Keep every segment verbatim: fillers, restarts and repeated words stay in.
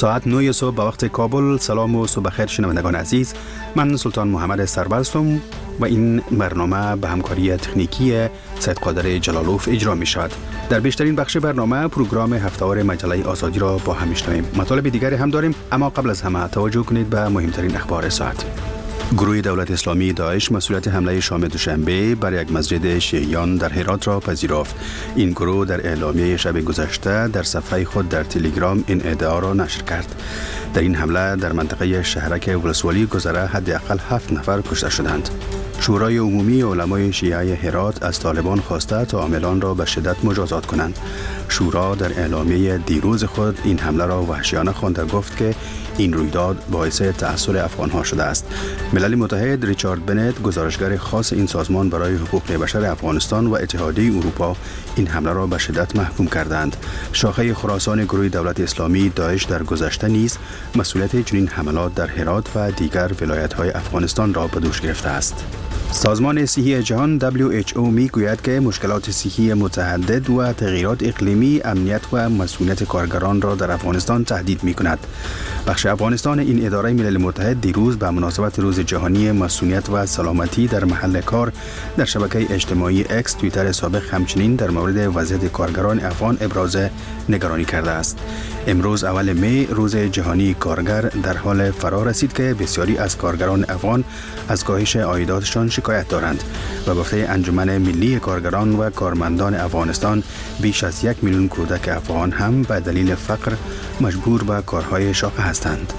ساعت نه صبح به وقت کابل. سلام و صبح بخیر شنوندگان عزیز، من سلطان محمد سرور هستم و این برنامه به همکاری تکنیکی سید قادر جلالوف اجرا می شود. در بیشترین بخش برنامه پروگرام هفته‌وار مجله آزادی را با هم میشنویم. مطالب دیگری هم داریم، اما قبل از همه توجه کنید به مهمترین اخبار ساعت. گروه دولت اسلامی داعش مسئولیت حمله شام دوشنبه بر یک مسجد شیعیان در هرات را پذیرفت. این گروه در اعلامیه شب گذشته در صفحه خود در تلگرام این ادعا را نشر کرد. در این حمله در منطقه شهرک ولسوالی گذره حداقل هفت نفر کشته شدند. شورای عمومی علمای شیعه هرات از طالبان خواسته تا عاملان را به شدت مجازات کنند. شورا در اعلامیه دیروز خود این حمله را وحشیانه خوانده گفت که این رویداد باعث تأثیر افغانها شده است. ملل متحد ریچارد بنت، گزارشگر خاص این سازمان برای حقوق بشر افغانستان و اتحادیه اروپا، این حمله را به شدت محکوم کردند. شاخه خراسان گروه دولت اسلامی داعش در گذشته نیز مسئولیت چنین حملات در هرات و دیگر ولایت‌های افغانستان را به دوش گرفته است. سازمان صحی جهان دبلیو اچ او می گوید که مشکلات صحی متعدد و تغییرات اقلیمی امنیت و مسئولیت کارگران را در افغانستان تهدید می کند. بخش افغانستان این اداره ملل متحد دیروز به مناسبت روز جهانی مسئولیت و سلامتی در محل کار در شبکه اجتماعی اکس توییتر سابق همچنین در مورد وضعیت کارگران افغان ابراز نگرانی کرده است. امروز اول می روز جهانی کارگر در حال فرا رسید که بسیاری از کارگران افغان از کاهش عایداتشان شکایت دارند و گفته انجمن ملی کارگران و کارمندان افغانستان بیش از یک میلیون کودک افغان هم به دلیل فقر مجبور به کارهای شاقه هستند.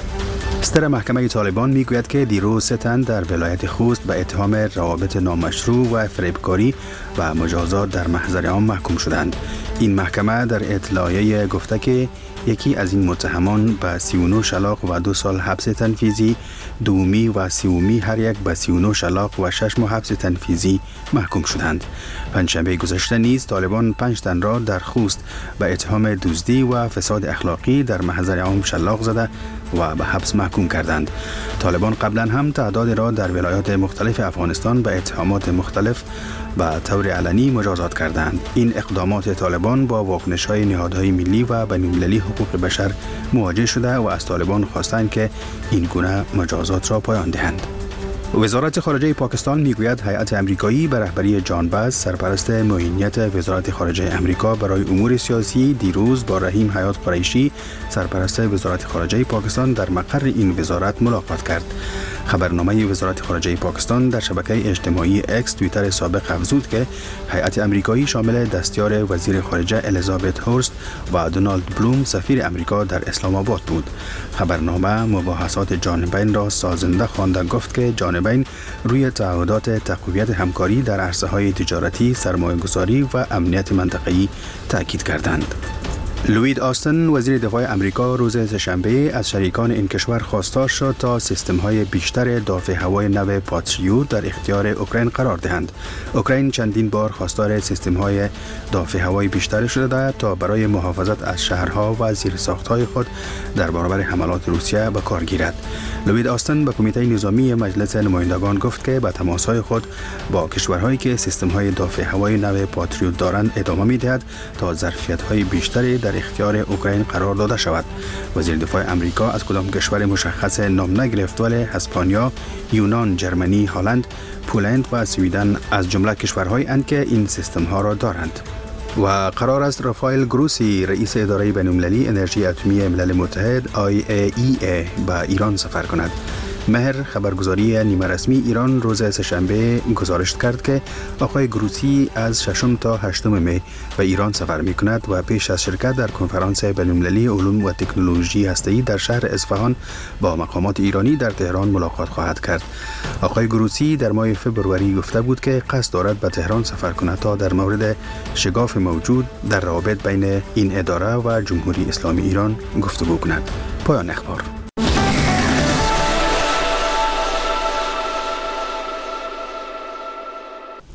ستر محکمه طالبان میگوید که دیروز سه تن در ولایت خوست به اتهام روابط نامشروع و فریبکاری و مجازات در محضر عام محکوم شدند. این محکمه در اطلاعیه گفته که یکی از این متهمان به سی و نه شلاق و دو سال حبس تنفیذی، دومی و سومی هر یک به سی و نه شلاق و شش ماه حبس تنفیذی محکوم شدند. پنجشنبه گذشته نیز طالبان پنج تن را در خوست به اتهام دزدی و فساد اخلاقی در محضر عام شلاق زده و به حبس محکوم کردند. طالبان قبلا هم تعداد را در ولایات مختلف افغانستان به اتهامات مختلف به طور علنی مجازات کردند. این اقدامات طالبان با واکنش‌های نهادهای ملی و بین‌المللی حقوق بشر مواجه شده و از طالبان خواستند که این گونه مجازات را پایان دهند. وزارت خارجه پاکستان میگوید هیئت امریکایی به رهبری جان باز، سرپرست معینیت وزارت خارجه امریکا برای امور سیاسی، دیروز با رحیم حیات قریشی، سرپرست وزارت خارجه پاکستان در مقر این وزارت ملاقات کرد. خبرنامه وزارت خارجه پاکستان در شبکه اجتماعی اکس توییتر سابق افزود که هیئت امریکایی شامل دستیار وزیر خارجه الیزابت هورست و دونالد بلوم سفیر امریکا در اسلام آباد بود. خبرنامه مباحثات جانبین را سازنده خوانده گفت که جانبین روی تعهدات تقویت همکاری در عرصه‌های تجارتی، سرمایه‌گذاری و امنیت منطقه‌ای تاکید کردند. لوید آستن وزیر دفاع امریکا روز سه‌شنبه از شریکان این کشور خواستار شد تا سیستم‌های بیشتر دافع هوای نو پاتریوت در اختیار اوکراین قرار دهند. اوکراین چندین بار خواستار سیستم‌های دافع هوای بیشتر شده تا برای محافظت از شهرها و زیرساخت‌های خود در برابر حملات روسیه به کار گیرد. لوید آستن به کمیته نظامی مجلس نمایندگان گفت که به تماس‌های خود با کشورهایی که سیستم‌های دافع هوای نو پاتریوت دارند ادامه می‌دهد تا ظرفیت‌های بیشتری در اختیار اوکراین قرار داده شود. وزیر دفاع امریکا از کدام کشور مشخص نام نگرفت، ولی اسپانیا، یونان، جرمنی، هلند، پولند و سوئدن از جمله کشورهایی اند که این سیستم ها را دارند. و قرار است رافائل گروسی رئیس اداره بین‌المللی انرژی اتمی ملل متحد آی ای ای ای به ایران سفر کند. مهر خبرگزاری نیمه رسمی ایران روز سه‌شنبه گزارش کرد که آقای گروسی از ششم تا هشتم می به ایران سفر می کند و پیش از شرکت در کنفرانس بین‌المللی علوم و تکنولوژی هسته‌ای در شهر اصفهان با مقامات ایرانی در تهران ملاقات خواهد کرد. آقای گروسی در ماه فبروری گفته بود که قصد دارد به تهران سفر کند تا در مورد شگاف موجود در روابط بین این اداره و جمهوری اسلامی ایران گفتگو کند. پایان اخبار.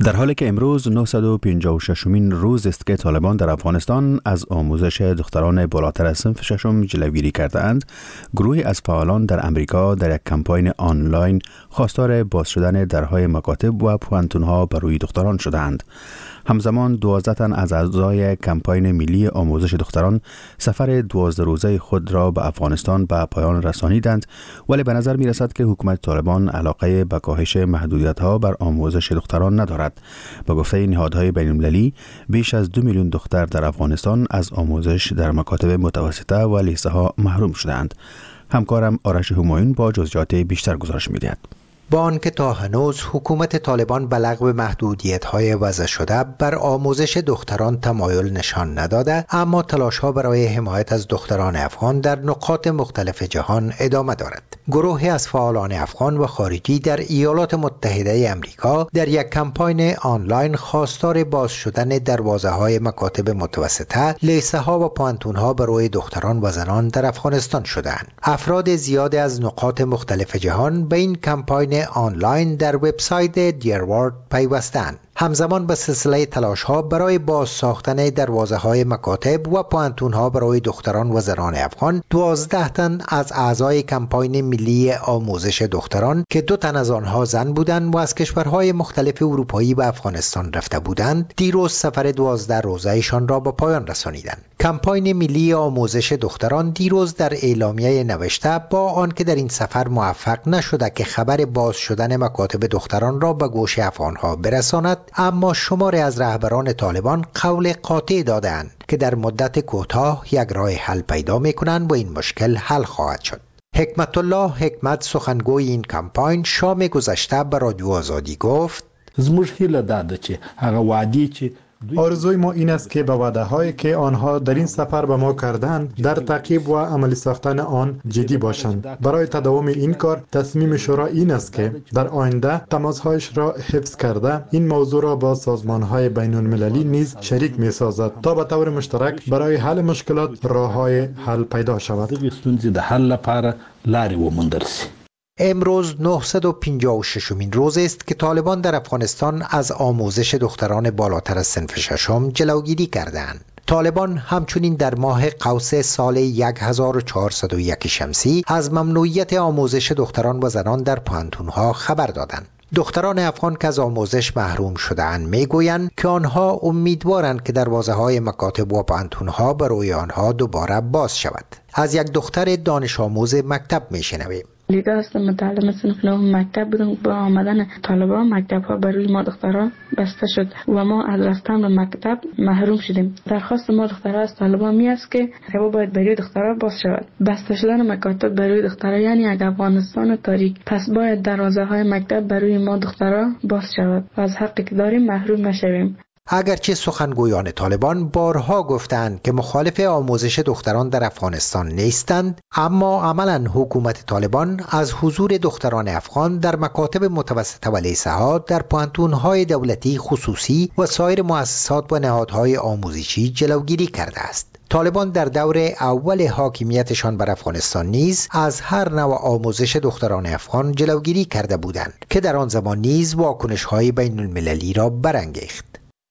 در حالی که امروز نهصد و پنجاه و ششمین روز است که طالبان در افغانستان از آموزش دختران بالاتر از صنف ششم جلوگیری کرده‌اند، گروهی از فعالان در امریکا در یک کمپاین آنلاین خواستار باز شدن درهای مکاتب و پوانتون‌ها برای دختران شدند. همزمان دوازده تن از اعضای کمپاین ملی آموزش دختران سفر دوازده روزه خود را به افغانستان به پایان رسانیدند، ولی به نظر می رسد که حکومت طالبان علاقه به کاهش محدودیت‌ها بر آموزش دختران ندارد. به گفته نهادهای بین‌المللی، بیش از دو میلیون دختر در افغانستان از آموزش در مکاتب متوسطه و لیسه ها محروم شدند. همکارم آرش همایون با جزئیات بیشتر گزارش می‌دهد. با آنکه تا هنوز حکومت طالبان به لغو محدودیت‌های وضع شده بر آموزش دختران تمایل نشان نداده، اما تلاش‌ها برای حمایت از دختران افغان در نقاط مختلف جهان ادامه دارد. گروهی از فعالان افغان و خارجی در ایالات متحده آمریکا در یک کمپاین آنلاین خواستار باز شدن دروازه‌های مکاتب متوسطه، لیسه‌ها و پوانتون‌ها برای دختران و زنان در افغانستان شدند. افراد زیادی از نقاط مختلف جهان به این کمپاین آنلاین در وبسایت دیروارد پیوستند. همزمان به سلسله تلاش‌ها برای باز ساختن دروازه‌های مکاتب و پوانتون‌ها برای دختران و زنان افغان، دوازده تن از اعضای کمپاین ملی آموزش دختران که دو تن از آنها زن بودند و از کشورهای مختلف اروپایی به افغانستان رفته بودند، دیروز سفر دوازده روزه‌ایشان را به پایان رسانیدند. کمپاین ملی آموزش دختران دیروز در اعلامیه نوشته با آنکه در این سفر موفق نشده که خبر باز شدن مکاتب دختران را به گوش افغان‌ها برساند، اما شماری از رهبران طالبان قول قاطع دادند که در مدت کوتاه یک راه حل پیدا می‌کنند و این مشکل حل خواهد شد. حکمت الله حکمت، سخنگوی این کمپاین، شام گذشته به رادیو آزادی گفت: زموږ هیله ده چې هغه وعده چې آرزوی ما این است که به وعده هایی که آنها در این سفر به ما کردند در تعقیب و عملی ساختن آن جدی باشند. برای تداوم این کار تصمیم شورا این است که در آینده تماسهایش را حفظ کرده این موضوع را با سازمان های بین المللی نیز شریک می سازد تا به طور مشترک برای حل مشکلات راه های حل پیدا شود. ستونزې د حل لپاره لارې وموندل شي. امروز نهصد و پنجاه و ششمین روز است که طالبان در افغانستان از آموزش دختران بالاتر از صنف ششم جلوگیری کردند. طالبان همچنین در ماه قوس سال هزار و چهارصد و یک شمسی از ممنوعیت آموزش دختران و زنان در پوانتون‌ها خبر دادند. دختران افغان که از آموزش محروم شده‌اند میگویند که آنها امیدوارند که دروازه‌های مکاتب و پوانتون‌ها برای آنها دوباره باز شود. از یک دختر دانش آموز مکتب میشنویم. لیده هستم، متعلم صنف نهم مکتب بودم. با آمدن طالبان مکتب ها برای ما دختران بسته شد و ما از رفتن به مکتب محروم شدیم. درخواست ما دخترها از طالبان می است که روا باید برای دخترها باز شود. بسته شدن مکاتب برای دخترها یعنی یک افغانستان تاریک، پس باید دروازه های مکتب برای ما دخترها باز شود و از حقی که داریم محروم نشویم. اگرچه سخنگویان طالبان بارها گفتند که مخالف آموزش دختران در افغانستان نیستند، اما عملاً حکومت طالبان از حضور دختران افغان در مکاتب متوسطه و لیسه ها، در پوانتون‌های دولتی، خصوصی و سایر مؤسسات و نهادهای آموزشی جلوگیری کرده است. طالبان در دور اول حاکمیتشان بر افغانستان نیز از هر نوع آموزش دختران افغان جلوگیری کرده بودند که در آن زمان نیز واکنش‌های بین المللی را برانگیخت.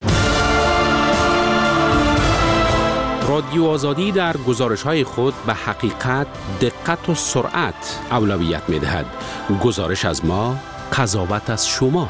رادیو آزادی در گزارش‌های خود به حقیقت، دقت و سرعت اولویت می‌دهد. گزارش از ما، قضاوت از شما.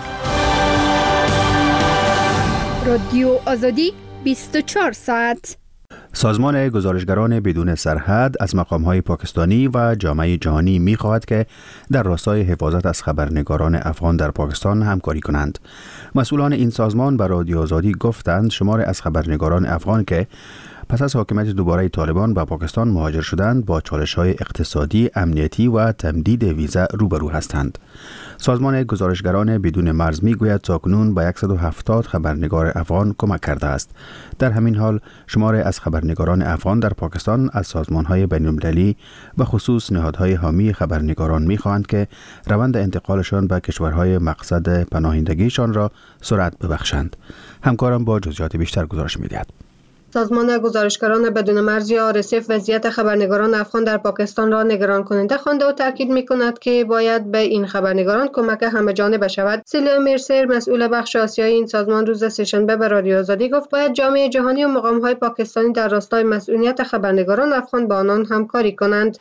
رادیو آزادی بیست و چهار ساعت. سازمان گزارشگران بدون سرحد از مقام‌های پاکستانی و جامعه جهانی می‌خواهد که در راستای حفاظت از خبرنگاران افغان در پاکستان همکاری کنند. مسئولان این سازمان به رادیو آزادی گفتند شمار از خبرنگاران افغان که پس از حاکمیت دوباره طالبان به پاکستان مهاجر شدند با چالش‌های اقتصادی، امنیتی و تمدید ویزا روبرو هستند. سازمان گزارشگران بدون مرز میگوید تاکنون به صد و هفتاد خبرنگار افغان کمک کرده است. در همین حال شمار از خبرنگاران افغان در پاکستان از سازمان‌های بین‌المللی و خصوص نهادهای حامی خبرنگاران می‌خواهند که روند انتقالشان به کشورهای مقصد پناهندگیشان را سرعت ببخشند. همکارم با جزئیات بیشتر گزارش می‌دهد. سازمان گزارشگران بدون مرز یا آر اس اف وضعیت خبرنگاران افغان در پاکستان را نگران کننده خوانده و تاکید می‌کند که باید به این خبرنگاران کمک همه‌جانبه شود. سیلیا میرسر مسئول بخش آسیایی این سازمان روز سه‌شنبه به رادیو آزادی گفت باید جامعه جهانی و مقام‌های پاکستانی در راستای مسئولیت خبرنگاران افغان با آنان همکاری کنند.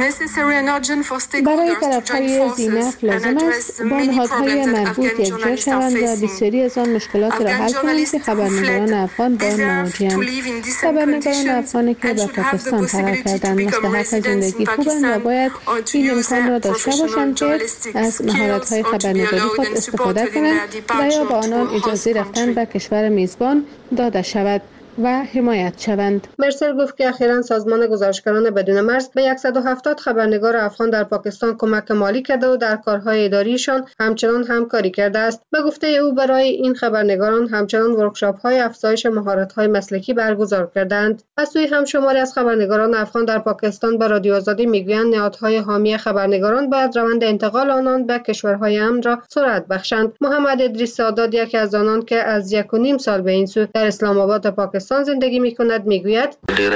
برای طرف‌های زینف لازم است با نهادهای مربوط یکجا شوند و بسیاری از آن مشکلات را حل کنند که خبرنگاران افغان با آن مواجه‌اند. خبرنگاران افغانی که به پاکستان فرار کردند مستحق زندگی خوبند و باید این امکان را داشته باشند که از مهارت‌های خبرنگاری خود استفاده کنند و یا با آنان اجازه رفتن به کشور میزبان داده شود و حمایت شوند. مرسل گفت که اخیراً سازمان گزارشگران بدون مرز به صد و هفتاد خبرنگار افغان در پاکستان کمک مالی کرده و در کارهای اداریشان همچنان همکاری کرده است. به گفته او برای این خبرنگاران همچنان ورکشاپ‌های افزایش مهارت‌های مسلکی برگزار کردند. از سوی هم شماری از خبرنگاران افغان در پاکستان به رادیو آزادی میگویند نهادهای حامی خبرنگاران باید روند انتقال آنان به کشورهای امن را سرعت بخشند. محمد ادریس سادات یکی از آنان که از یک و نیم سال به این سو در اسلام آباد پاکستان زندگی می‌کند میگوید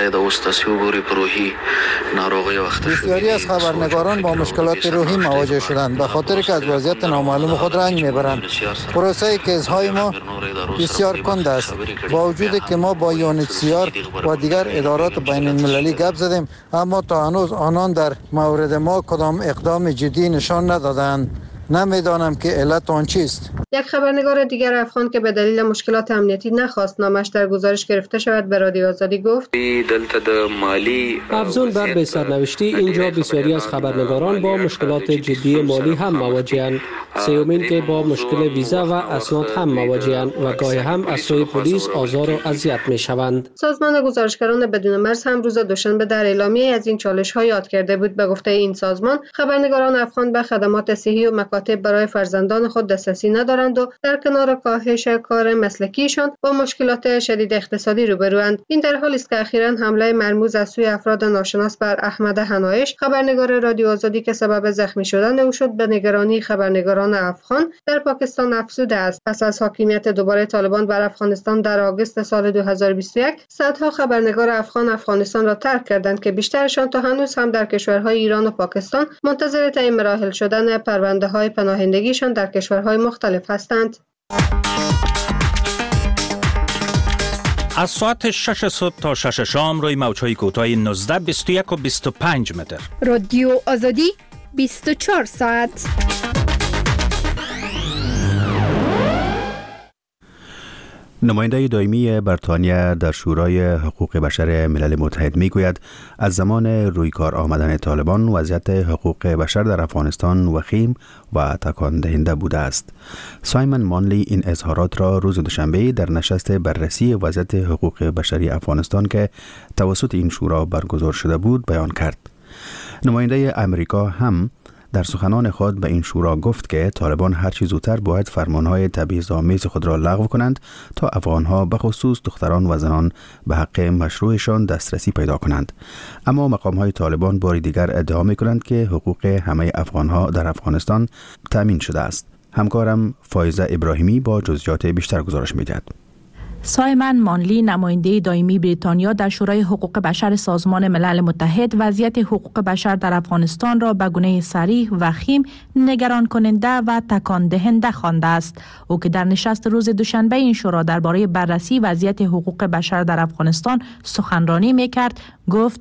بسیاری از خبرنگاران با مشکلات روحی مواجه شدند به خاطر که از وضعیت نامعلوم خود رنج میبرند. پروسه کیس‌های ما بسیار کند است. با وجودی که ما با یونیسیار و دیگر ادارات بین المللی گپ زدیم اما تا هنوز آنان در مورد ما کدام اقدام جدی نشان ندادند. نمیدانم که علت آن چیست. یک خبرنگار دیگر افغان که به دلیل مشکلات امنیتی نخواست نامش در گزارش گرفته شود به رادیو آزادی گفت افزون بر به سرنوشتی اینجا بسیاری از خبرنگاران با مشکلات جدی مالی هم مواجه‌اند. سومین که با مشکل ویزا و اسناد هم مواجه‌اند و گاهی هم از سوی پلیس آزار و اذیت می‌شوند. سازمان گزارشگران بدون مرز هم روز دوشنبه در اعلامیه از این چالش‌ها یاد کرده بود. به گفته این سازمان خبرنگاران افغان به خدمات صحی و مکاتب برای فرزندان خود دسترسی ندارند و در کنار کاهش کار مسلکیشان با مشکلات شدید اقتصادی روبروند. این در حالی است که اخیراً حمله مرموز از سوی افراد ناشناس بر احمد حنایش خبرنگار رادیو آزادی که سبب زخمی شدن او شد به نگرانی خبرنگاران افغان در پاکستان افزوده است. پس از حاکمیت دوباره طالبان بر افغانستان در آگوست سال دو هزار و بیست و یک صدها خبرنگار افغان افغانستان را ترک کردند که بیشترشان تا هنوز هم در کشورهای ایران و پاکستان منتظر تعیین مراحل شدن پرونده‌های پناهندگیشان در کشورهای مختلف هستند. از ساعت شش صبح تا شش شام روی موج‌های کوتاه نوزده، بیست و یک و بیست و پنج متر. رادیو آزادی بیست و چهار ساعت. نماینده دائمی بریتانیا در شورای حقوق بشر ملل متحد میگوید از زمان رویکار آمدن طالبان وضعیت حقوق بشر در افغانستان وخیم و تکان دهنده بوده است. سایمون مانلی این اظهارات را روز دوشنبه در نشست بررسی وضعیت حقوق بشری افغانستان که توسط این شورا برگزار شده بود بیان کرد. نماینده امریکا هم در سخنان خود به این شورا گفت که طالبان هر چه زودتر باید فرمانهای تبعیض‌آمیز خود را لغو کنند تا افغانها به خصوص دختران و زنان به حق مشروعشان دسترسی پیدا کنند. اما مقامهای طالبان بار دیگر ادعا می‌کنند که حقوق همه افغانها در افغانستان تأمین شده است. همکارم فایزه ابراهیمی با جزئیات بیشتر گزارش می‌دهد. سایمون مانلی نماینده دائمی بریتانیا در شورای حقوق بشر سازمان ملل متحد وضعیت حقوق بشر در افغانستان را به گونه صریح و وخیم، نگران کننده و تکان دهنده خوانده است. او که در نشست روز دوشنبه این شورا درباره بررسی وضعیت حقوق بشر در افغانستان سخنرانی می‌کرد گفت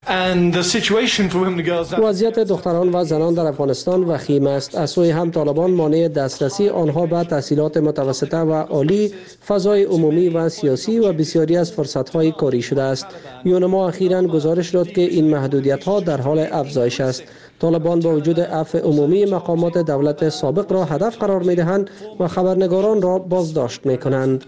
وضعیت دختران و زنان در افغانستان وخیم است. از سوی هم طالبان مانع دسترسی آنها به تحصیلات متوسطه و عالی، فضای عمومی و سیاسی و بسیاری از فرصت‌های کاری شده است. یونما اخیراً گزارش داد که این محدودیت‌ها در حال افزایش است. طالبان با وجود عفو عمومی مقامات دولت سابق را هدف قرار می‌دهند و خبرنگاران را بازداشت می‌کنند.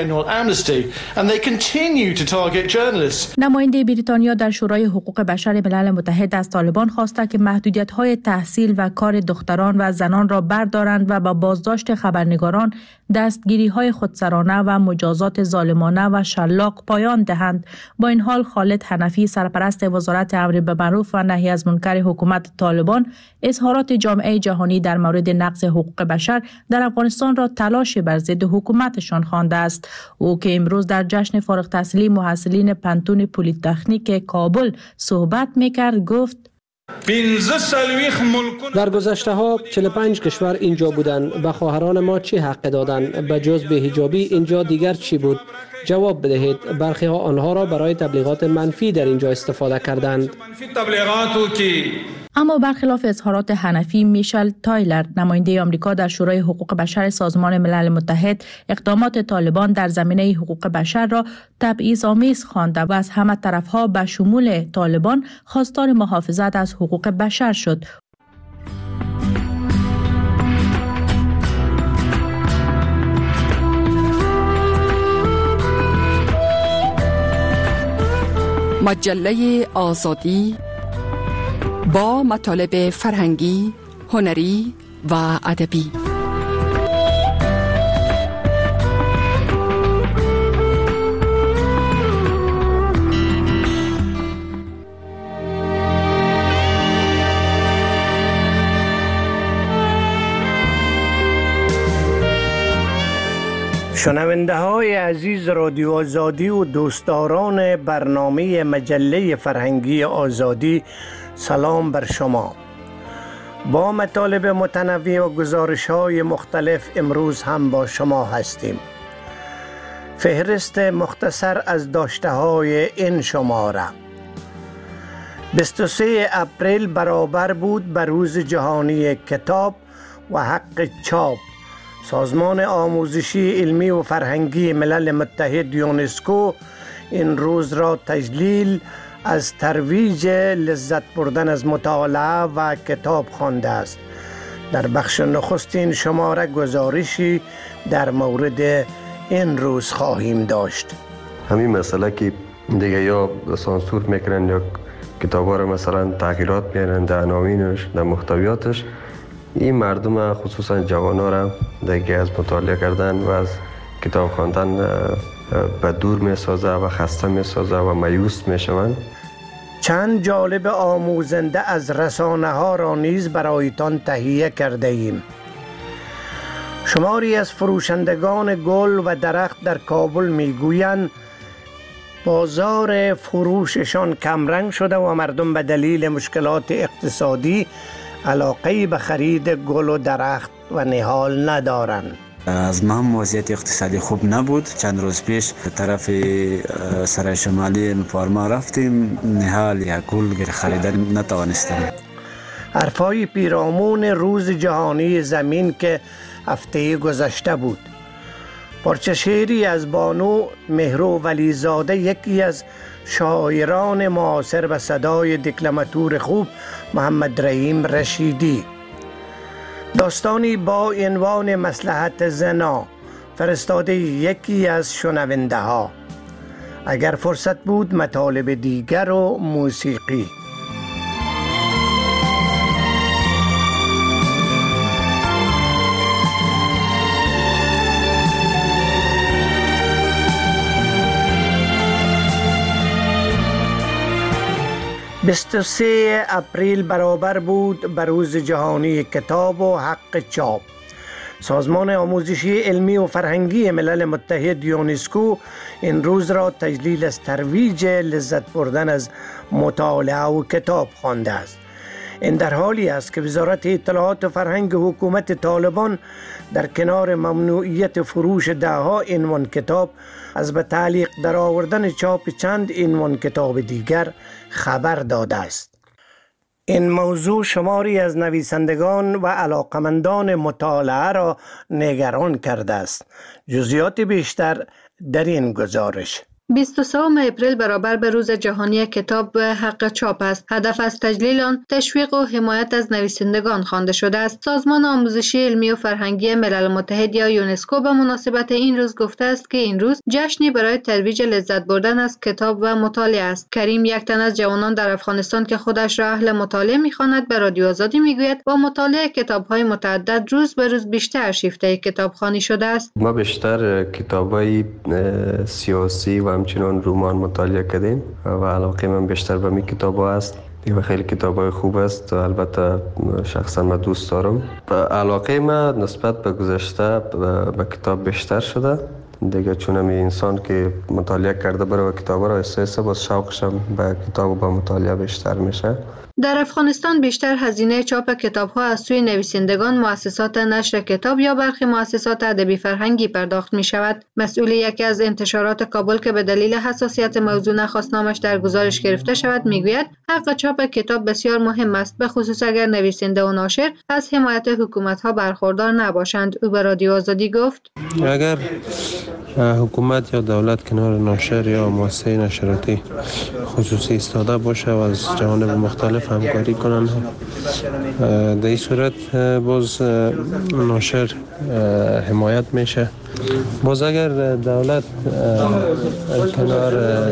نماینده بریتانیا در شورای حقوق بشر ملل متحد از طالبان خواسته که محدودیت‌های تحصیل و کار دختران و زنان را بردارند و با بازداشت خبرنگاران، دستگیری‌های خودسرانه و مجازات ظالمانه و شلاق پایان دهند. با این حال خالد حنفی سرپرست وزارت امر بالمعروف و نهی از منکر حکومت طالبان اظهارات جامعه جهانی در مورد نقض حقوق بشر در افغانستان را تلاش بر ضد حکومتشان خوانده است. او که امروز در جشن فارغ التحصیلی محصلین پنتون پلی‌تکنیک کابل صحبت میکرد گفت: در گذشته ها چهل و پنج کشور اینجا بودند. به خواهران ما چه حق دادند؟ به جز به حجابی اینجا دیگر چی بود؟ جواب بدهید. برخی ها آنها را برای تبلیغات منفی در اینجا استفاده کردند. اما برخلاف اظهارات حنفی، میشل تایلر نماینده آمریکا در شورای حقوق بشر سازمان ملل متحد اقدامات طالبان در زمینه حقوق بشر را تبعیض‌آمیز خوانده و از همه طرفها به شمول طالبان خواستار محافظت از حقوق بشر شد. مجله آزادی با مطالب فرهنگی، هنری و ادبی. شنونده های عزیز رادیو آزادی و دوستداران برنامه مجله فرهنگی آزادی، سلام بر شما. با مطالب متنوع و گزارش های مختلف امروز هم با شما هستیم. فهرست مختصر از داشته های این شماره: بیست و سوم اپریل برابر بود به روز جهانی کتاب و حق چاپ. سازمان آموزشی علمی و فرهنگی ملل متحد یونسکو این روز را تجلیل از ترویج لذت بردن از مطالعه و کتاب خوانده است. در بخش نخست این شماره گزارشی در مورد این روز خواهیم داشت. همین مسئله که دیگه یا سانسور میکنن یا کتابا را مثلا تغییرات میارن در عناوینش، در محتویاتش، این مردم خصوصا جوانا را دیگه از مطالعه کردن و از کتاب خواندن به دور میسازه و خسته میسازه و مایوس میشوند. چند جالب آموزنده از رسانه ها را نیز برایتان تهیه کرده ایم. شماری از فروشندگان گل و درخت در کابل میگویند بازار فروششان کمرنگ شده و مردم به دلیل مشکلات اقتصادی علاقه به خرید گل و درخت و نهال ندارند. از ما هم وضعیت اقتصادی خوب نبود. چند روز پیش به طرف سرای شمالی پارما رفتیم، نهال یا گل خریدن نتوانستم. حرفای پیرامون روز جهانی زمین که هفته گذشته بود. پارچه شعری از بانو مهرو ولیزاده، یکی از شاعران معاصر و صدای دکلماتور خوب محمد رحیم رشیدی. داستانی با عنوان مصلحت زنا، فرستاده یکی از شنونده ها. اگر فرصت بود مطالب دیگر و موسیقی. بیست و سوم اپریل برابر بود به روز جهانی کتاب و حق چاپ. سازمان آموزشی علمی و فرهنگی ملل متحد یونسکو این روز را تجلیل از ترویج لذت بردن از مطالعه و کتاب خوانده است. این در حالی است که وزارت اطلاعات و فرهنگ حکومت طالبان در کنار ممنوعیت فروش دهها عنوان کتاب از به تعلیق در آوردن چاپ چند عنوان کتاب دیگر خبر داده است. این موضوع شماری از نویسندگان و علاقمندان مطالعه را نگران کرده است. جزئیات بیشتر در این گزارش. بیست و سوم اپریل برابر به روز جهانی کتاب و حق چاپ است. هدف از تجلیل آن تشویق و حمایت از نویسندگان خوانده شده است. سازمان آموزشی علمی و فرهنگی ملل متحد یا یونسکو به مناسبت این روز گفته است که این روز جشنی برای ترویج لذت بردن از کتاب و مطالعه است. کریم، یک تن از جوانان در افغانستان که خودش را اهل مطالعه می‌خواند، به رادیو آزادی میگوید با مطالعه کتاب‌های متعدد روز به روز بیشتر شیفته کتابخوانی شده است. ما بیشتر کتاب‌های سیاسی و همچنان رمان مطالعه کردیم و علاقه من بیشتر به می کتاب است. دیگه خیلی کتابای خوب است. البته شخصا من دوست دارم. علاقه من نسبت به گذشته به کتاب بیشتر شده دیگه، چون می انسان که مطالعه کرده بره و کتاب را احساسه باز شوقش هم به کتاب و به مطالعه بیشتر میشه. در افغانستان بیشتر هزینه چاپ کتاب‌ها از سوی نویسندگان، مؤسسات نشر کتاب یا برخی مؤسسات ادبی فرهنگی پرداخت می شود. مسئول یکی از انتشارات کابل که به دلیل حساسیت موضوع نخواست نامش در گزارش گرفته شود میگوید حق چاپ کتاب بسیار مهم است، به خصوص اگر نویسنده و ناشر از حمایت حکومت‌ها برخوردار نباشند. او به رادیو آزادی گفت اگر حکومت یا دولت کنار ناشر یا مؤسسه نشراتی خصوصی ایستاده باشه و از جوانب مختلف همکاری کنند، در این صورت باز ناشر حمایت میشه. باز اگر دولت کنار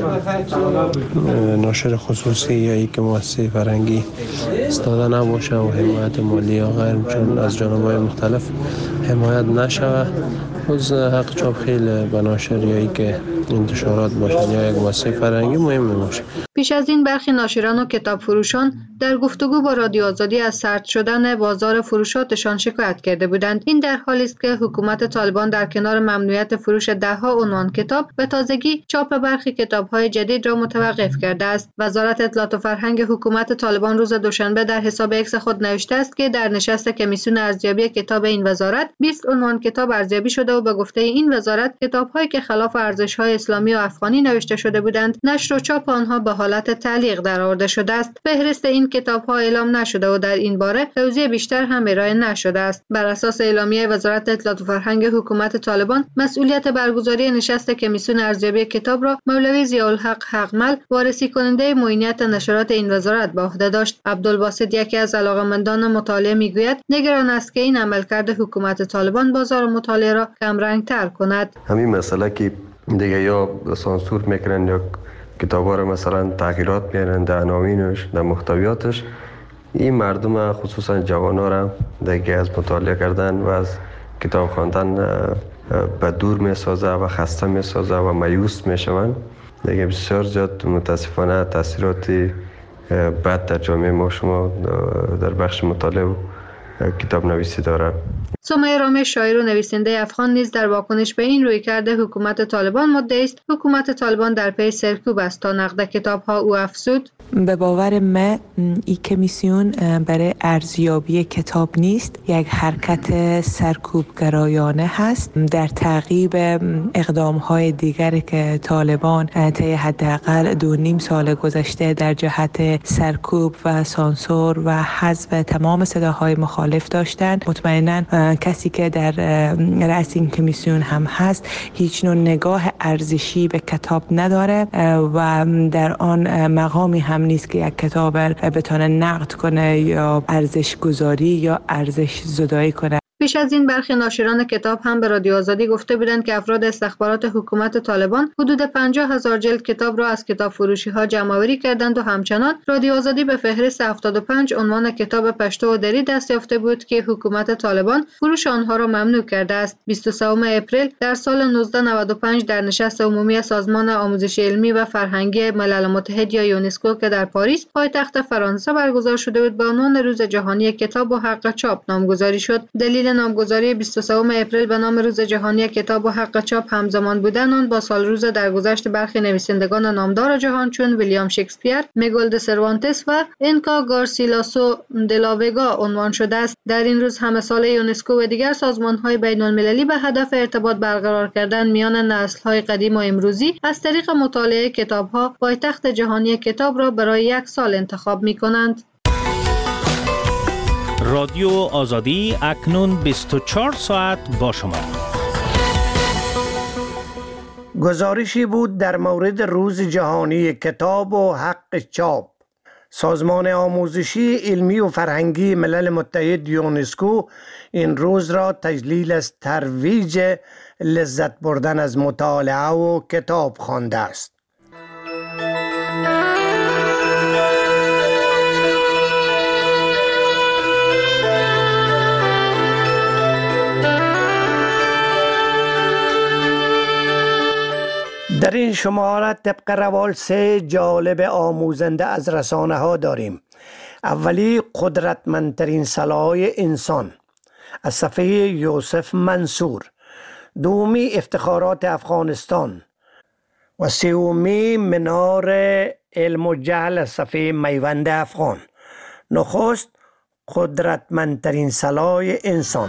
ناشر خصوصی یا یک مؤسسه فرهنگی ایستاده نباشه و حمایت مالی یا غیر چون از جانب‌های مختلف حمایت نشود، باز حق چاپ خیلی به ناشر یا یک انتشارات باشن یا یک مؤسسه فرهنگی مهم باشه. پیش از این برخی ناشران و کتاب فروشان در گفتگو با رادیو آزادی از سرد شدن بازار فروشاتشان شکایت کرده بودند. این در حالی است که حکومت طالبان در کنار ممنوعیت فروش دهها عنوان کتاب به تازگی چاپ برخی کتاب‌های جدید را متوقف کرده است. وزارت اطلاعات و فرهنگ حکومت طالبان روز دوشنبه در حساب اکس خود نوشته است که در نشست کمیسیون ارزیابی کتاب این وزارت بیست عنوان کتاب ارزیابی شده و به گفته این وزارت کتاب‌هایی که خلاف ارزش‌های اسلامی و افغانی نوشته شده بودند نشر و چاپ آنها به حالت تعلیق درآورده شده است. فهرست این کتاب‌ها اعلام نشده و در این باره توضیح بیشتر هم ارائه نشده است. بر اساس اعلامیه وزارت اطلاعات و فرهنگ حکومت طالبان مسئولیت برگزاری نشست کمیسیون ارزیابی کتاب را مولوی ضیاءالحق حقمل وارسی کننده معینیت نشرات این وزارت به عهده داشت. عبدالباسط یکی از علاقه‌مندان مطالعه میگوید نگران است که این عملکرد حکومت طالبان بازار مطالعه را کمرنگ‌تر کند. همین مسئله که دیگه یا سانسور میکنن یا کتابا رو مثلا تغییرات میارن در عناوینش در محتویاتش، این مردم خصوصا جوانا را دیگه از مطالعه کردن و از کتاب خواندن به دور میسازه و خسته میسازه و مایوس میشون. دیگه بسیار زیاد متاسفانه تاثیرات بد در جامعه ما شما در بخش مطالعه و کتاب نویسی داره. سمیه رامش شاعر و نویسنده افغان نیز در واکنش به این رویکرد حکومت طالبان مدعی است حکومت طالبان در پی سرکوب است تا نقد کتاب‌ها. او افزود به باور من این کمیسیون برای ارزیابی کتاب نیست، یک حرکت سرکوبگرایانه هست در تعقیب اقدام‌های دیگری که طالبان طی حداقل دو نیم سال گذشته در جهت سرکوب و سانسور و حذف تمام صداهای مخالف داشتند. مطمئناً کسی که در رأس این کمیسیون هم هست هیچ نوع نگاه ارزشی به کتاب نداره و در آن مقامی هم نیست که یک کتاب بتونه نقد کنه یا ارزش گذاری یا ارزش زدایی کنه. پیش از این برخی ناشران کتاب هم به رادیو آزادی گفته بودند که افراد استخبارات حکومت طالبان حدود پنجاه هزار جلد کتاب را از کتاب فروشی ها جمع‌آوری کردند و همچنان رادیو آزادی به فهرست هفتاد و پنج عنوان کتاب پشتو و دری دست یافته بود که حکومت طالبان فروش آنها را ممنوع کرده است. بیست و سوم اپریل در سال نوزده نود و پنج در نشست عمومی سازمان آموزش علمی و فرهنگی ملل متحد یا یونسکو که در پاریس پایتخت فرانسه برگزار شده بود به عنوان روز جهانی کتاب و حق چاپ نامگذاری شد. دلیل نامگذاری بیست و سوم اپریل به نام روز جهانی کتاب و حق چاپ همزمان بودن آن با سال روز درگذشت برخی نویسندگان نامدار جهان چون ویلیام شکسپیر، میگل د سروانتس و انکا گارسیلاسو دلاوگا عنوان شده است. در این روز همه سال یونسکو و دیگر سازمان‌های بین‌المللی به هدف ارتباط برقرار کردن میان نسل‌های قدیم و امروزی از طریق مطالعه کتاب‌ها پایتخت جهانی کتاب را برای یک سال انتخاب می‌کنند. رادیو آزادی اکنون بیست و چهار ساعت با شما. گزارشی بود در مورد روز جهانی کتاب و حق چاپ. سازمان آموزشی علمی و فرهنگی ملل متحد یونسکو این روز را تجلیل از ترویج لذت بردن از مطالعه و کتاب خوانده است. در این شماره طبق روال سه جالب آموزنده از رسانه ها داریم. اولی قدرتمندترین سلاح انسان از صفحه یوسف منصور، دومی افتخارات افغانستان و سومی منار علم و جهل از صفحه میوند افغان. نخست قدرتمندترین سلاح انسان.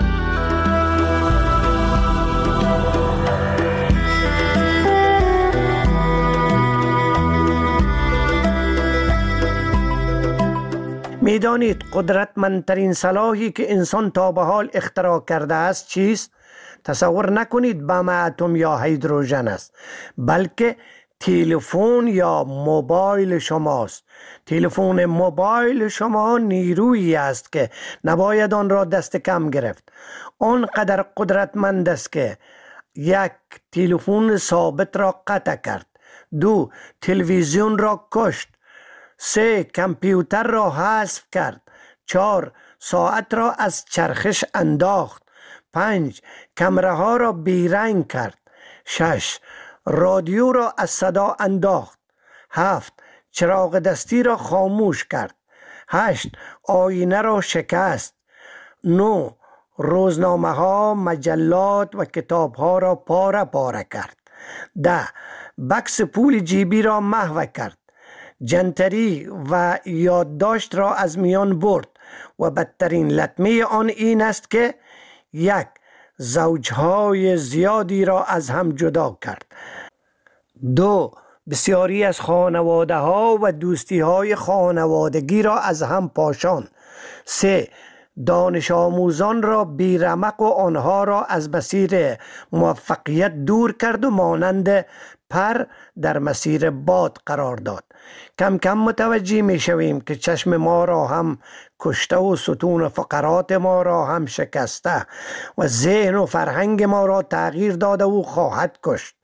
میدانید قدرتمندترین سلاحی که انسان تا به حال اختراع کرده است چیست؟ تصور نکنید بم اتم یا هیدروژن است، بلکه تلفن یا موبایل شماست. تلفن موبایل شما نیرویی است که نباید آن را دست کم گرفت. آنقدر قدرتمند است که یک، تلفن ثابت را قطع کرد، دو، تلویزیون را کشت، سه، کامپیوتر را حذف کرد، چهار، ساعت را از چرخش انداخت، پنج، کمره را بیرنگ کرد، شش، رادیو را از صدا انداخت، هفت، چراغ دستی را خاموش کرد، هشت، آینه را شکست، نه، روزنامه ها، مجلات و کتاب ها را پاره پاره کرد، ده، بکس پول جیبی را محو کرد، جنتری و یادداشت را از میان برد و بدترین لطمه آن این است که یک، زوجهای زیادی را از هم جدا کرد، دو، بسیاری از خانواده ها و دوستی های خانوادگی را از هم پاشاند، سه، دانش آموزان را بیرمق و آنها را از مسیر موفقیت دور کرد و مانند پر در مسیر باد قرار داد. کم کم متوجه می شویم که چشم ما را هم کشته و ستون فقرات ما را هم شکسته و ذهن و فرهنگ ما را تغییر داده و خواهد کشت.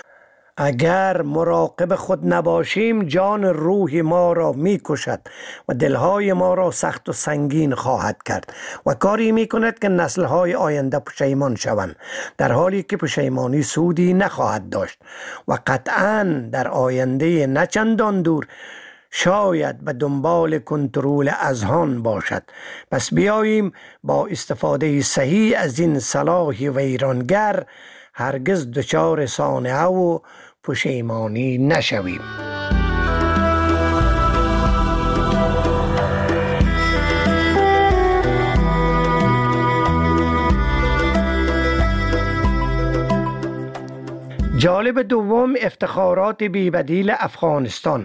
اگر مراقب خود نباشیم جان روح ما را می کشد و دلهای ما را سخت و سنگین خواهد کرد و کاری می کند که نسلهای آینده پشیمان شوند، در حالی که پشیمانی سودی نخواهد داشت و قطعاً در آینده نچندان دور شاید به دنبال کنترل اذهان باشد. پس بیاییم با استفاده صحیح از این سلاح ویرانگر هرگز دچار صانعه و پشیمانی نشویم. جالب دوم افتخارات بی‌بدیل افغانستان.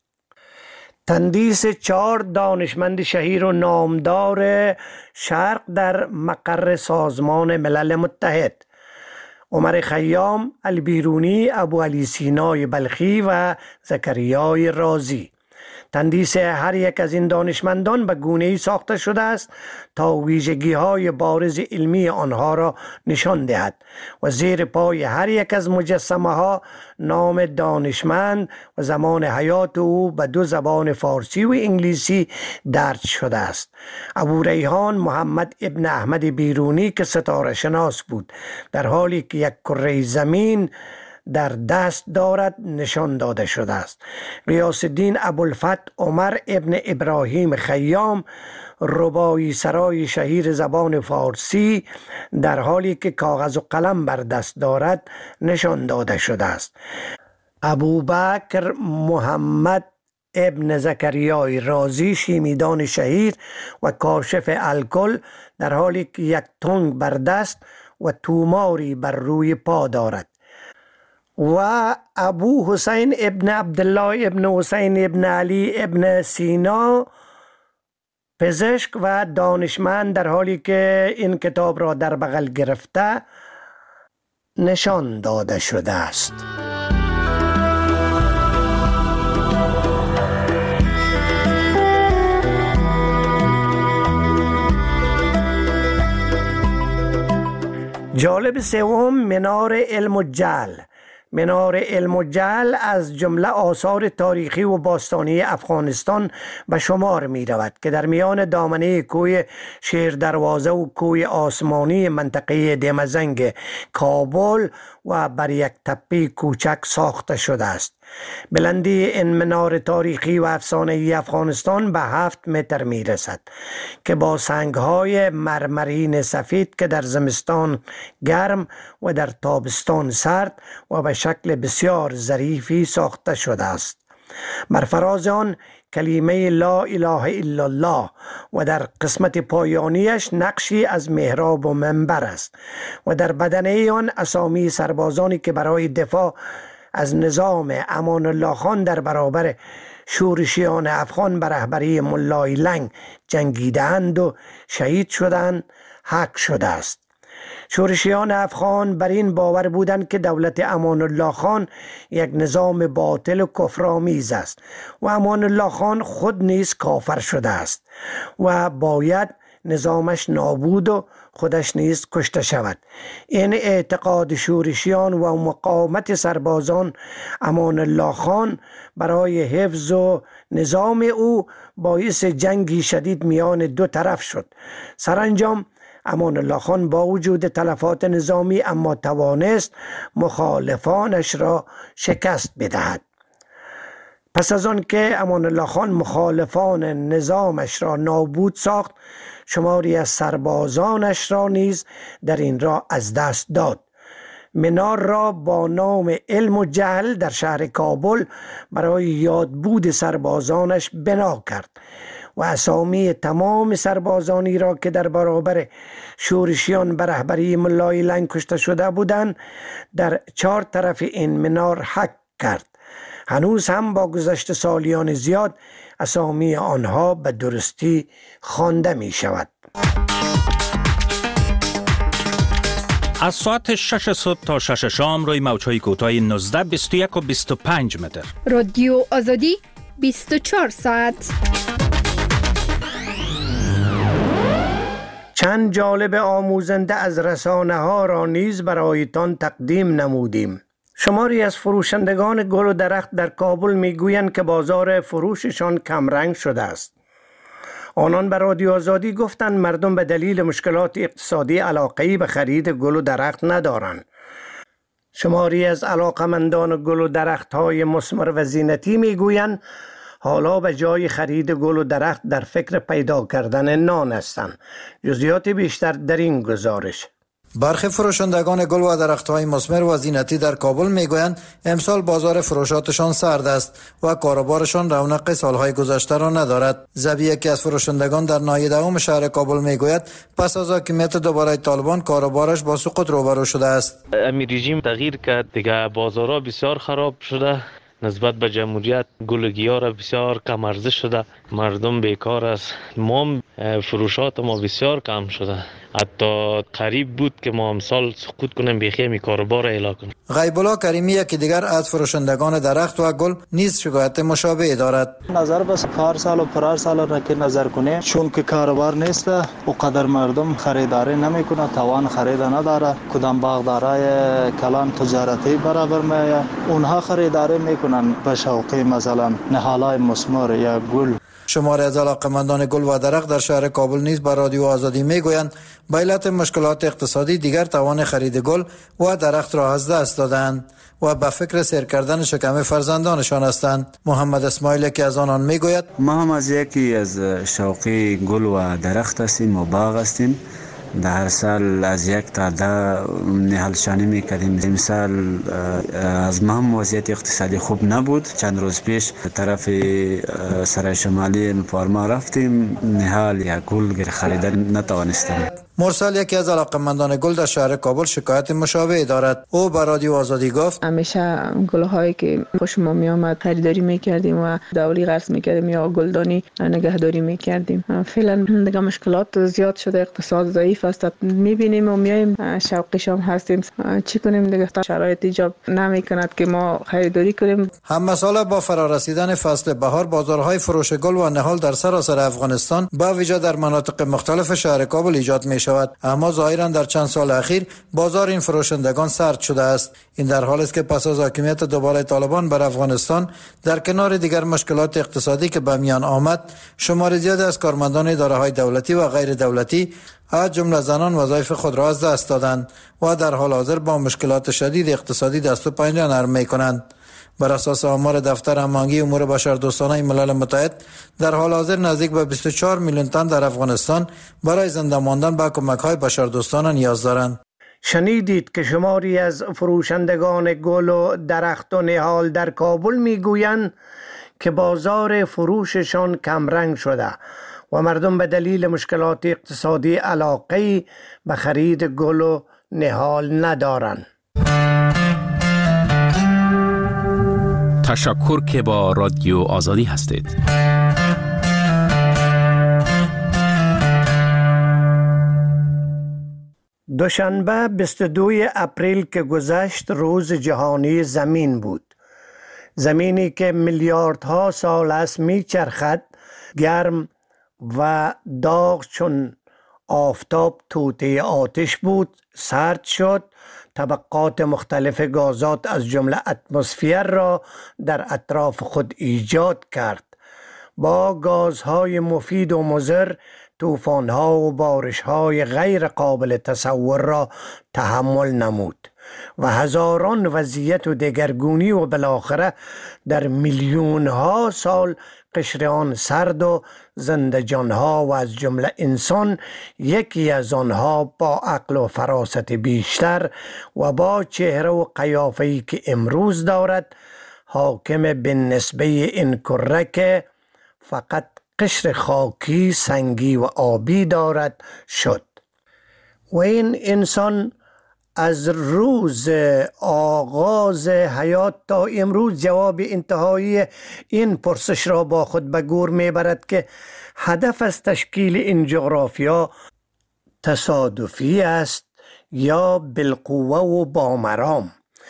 تندیس چهار دانشمند شهیر و نامدار شرق در مقر سازمان ملل متحد: عمر خیام، البیرونی، ابو علی سینای بلخی و زکریای رازی. تندیس هر یک از این دانشمندان به گونه‌ای ساخته شده است تا ویژگی‌های بارز علمی آنها را نشان دهد و زیر پای هر یک از مجسمه‌ها نام دانشمند و زمان حیات او به دو زبان فارسی و انگلیسی درج شده است. ابو ریحان محمد ابن احمد بیرونی که ستاره شناس بود، در حالی که یک کره زمین در دست دارد نشان داده شده است. غیاث الدین ابوالفتح عمر ابن ابراهیم خیام، رباعی سرای شهیر زبان فارسی، در حالی که کاغذ و قلم بر دست دارد نشان داده شده است. ابوبکر محمد ابن زکریای رازی، شیمیدان شهیر و کاشف الکل، در حالی که یک تنگ بر دست و توماری بر روی پا دارد. و ابو حسین ابن عبدالله ابن حسین ابن علی ابن سینا، پزشک و دانشمند، در حالی که این کتاب را در بغل گرفته نشان داده شده است. جالب سوم منار علم و جهل. منار علم و جهل از جمله آثار تاریخی و باستانی افغانستان به شمار می رود که در میان دامنه کوه شیر دروازه و کوه آسمانی منطقه دمزنگ کابل و بر یک تپه کوچک ساخته شده است. بلندی این منار تاریخی و افسانه‌ای افغانستان به هفت متر می رسد که با سنگ‌های مرمرین سفید که در زمستان گرم و در تابستان سرد و به شکل بسیار ظریفی ساخته شده است. بر فراز آن کلمه لا اله الا الله و در قسمت پایانیش نقشی از محراب و منبر است و در بدنه آن اسامی سربازانی که برای دفاع از نظام امان الله خان در برابر شورشیان افغان به رهبری ملای لنگ جنگیدند و شهید شدند حک شده است. شورشیان افغان بر این باور بودند که دولت امان الله خان یک نظام باطل و کفرآمیز است و امان الله خان خود نیز کافر شده است و باید نظامش نابود و خودش نیز کشته شود. این اعتقاد شورشیان و مقاومت سربازان امان الله خان برای حفظ و نظام او باعث جنگی شدید میان دو طرف شد. سرانجام امان الله خان با وجود تلفات نظامی اما توانست مخالفانش را شکست بدهد. پس از آن که امان الله خان مخالفان نظامش را نابود ساخت، شماری از سربازانش را نیز در این راه از دست داد. منار را با نام علم و جهل در شهر کابل برای یادبود سربازانش بنا کرد و اسامی تمام سربازانی را که در برابر شورشیان به رهبری ملای لنگ کشته شده بودند در چهار طرف این منار حک کرد. هنوز هم با گذشت سالیان زیاد اسامی آنها به درستی خوانده می شود. از ساعت شش صبح تا شش شام روی موج‌های کوتاه نوزده، بیست و یک و بیست و پنج متر. رادیو آزادی بیست و چهار ساعت. چند جالب آموزنده از رسانه ها را نیز برایتان تقدیم نمودیم. شماری از فروشندگان گل و درخت در کابل میگویند که بازار فروششان کمرنگ شده است. آنان به رادیو آزادی گفتند مردم به دلیل مشکلات اقتصادی علاقه‌ای به خرید گل و درخت ندارند. شماری از علاقمندان گل و درخت های مثمر و زینتی میگویند حالا به جای خرید گل و درخت در فکر پیدا کردن نان هستند. جزئیات بیشتر در این گزارش. برخی فروشندگان گل و درخت‌های مثمر و زینتی در کابل میگویند امسال بازار فروشاتشان سرد است و کاروبارشان رونق سالهای گذشته را ندارد. زبی یکی از فروشندگان در ناحیه دوم شهر کابل میگوید پس از حاکمیت دوباره طالبان کاروبارش با سقوط روبرو شده است. امی رژیم تغییر کرد، دیگه بازارها بسیار خراب شده. نسبت به جمهوریت گل و گیاه را بسیار کم ارزش شده، مردم بیکار است، ما فروشات ما بسیار کم شده. حتی قریب بود که ما امسال سقوط کنیم بیخی می کاروبار اعلام کنیم. غیب الله کریمی یکی دیگر از فروشندگان درخت و گل نیز شکایت مشابه دارد. نظر بس پار سال و پرار سال را که نظر کنه، چون که کاروبار نیست و قدر مردم خریداری نمیکنه، توان خرید نداره. کدام باغدارای کلان تجارتی برابر میه، اونها خریداری میکنن به شوقی مثلا نهالای مثمر یا گل. شماری از علاقمندان گل و درخت در شهر کابل نیز به رادیو آزادی میگویند به علت مشکلات اقتصادی دیگر توان خرید گل و درخت را از دست دادند و به فکر سیر کردن شکم فرزندانشان هستند. محمد اسماعیل که از آنان میگوید ما هم از یکی از شوقی گل و درخت هستیم و باغ هستیم. در هر سال از یک تا ده نهالشانی میکردیم. امسال از ما هم وضعیت اقتصادی خوب نبود. چند روز پیش طرف سرای شمالی مفارما رفتیم، نهال یا گل خریدن نتوانستیم. مرسل یکی از علاقمندان گل در شهر کابل شکایت مشابه دارد. او به رادیو آزادی گفت همیشه گل‌هایی که خوش ما می آمد خریداری میکردیم و دولی قرض میکردیم یا گلدانی نگهداری میکردیم. فعلا دیگه مشکلات زیاد شده، اقتصاد ضعیف است، میبینیم و میایم شوقی شام هستیم. چی کنیم دیگه؟ شرایط ایجاب نمیکند که ما خریداری کنیم. هم مساله با فرارسیدن فصل بهار بازارهای فروش گل و نهال در سراسر افغانستان با ویژه در مناطق مختلف شهر کابل ایجاد می شود، اما ظاهرا در چند سال اخیر بازار این فروشندگان سرد شده است. این در حالی است که پس از حاکمیت دوباره طالبان بر افغانستان در کنار دیگر مشکلات اقتصادی که به میان آمد، شمار زیادی از کارمندان اداره‌های دولتی و غیر دولتی از جمله زنان وظایف خود را از دست دادند و در حال حاضر با مشکلات شدید اقتصادی دست و پنجه نرم می‌کنند. بر اساس آمار دفتر هماهنگی امور بشردوستانه ملل متحد، در حال حاضر نزدیک به بیست و چهار میلیون تن در افغانستان برای زنده ماندن به کمک‌های بشردوستانه نیاز دارند. شنیدید که شماری از فروشندگان گل و درخت و نهال در کابل میگویند که بازار فروششان کمرنگ شده و مردم به دلیل مشکلات اقتصادی علاقه به خرید گل و نهال ندارند. تشکر که با رادیو آزادی هستید. دوشنبه بیست و دوم اپریل که گذشت روز جهانی زمین بود. زمینی که میلیاردها سال است میچرخد، گرم و داغ چون آفتاب توطئه آتش بود، سرد شد، طبقات مختلف گازات از جمله اتمسفر را در اطراف خود ایجاد کرد. با گازهای مفید و مضر، طوفان‌ها و بارش‌های غیر قابل تصور را تحمل نمود و هزاران وضعیت و دگرگونی و بالاخره در میلیون‌ها سال قشر آن سرد و زنده جان‌ها و از جمله انسان، یکی از آنها با عقل و فراست بیشتر و با چهره و قیافه‌ای که امروز دارد، حاکم به نسبه این کره که فقط قشر خاکی، سنگی و آبی دارد شد. و این انسان از روز آغاز حیات تا امروز جواب انتهایی این پرسش را با خود به گور میبرد که هدف از تشکیل این جغرافیا تصادفی است یا بالقوه و با مرام.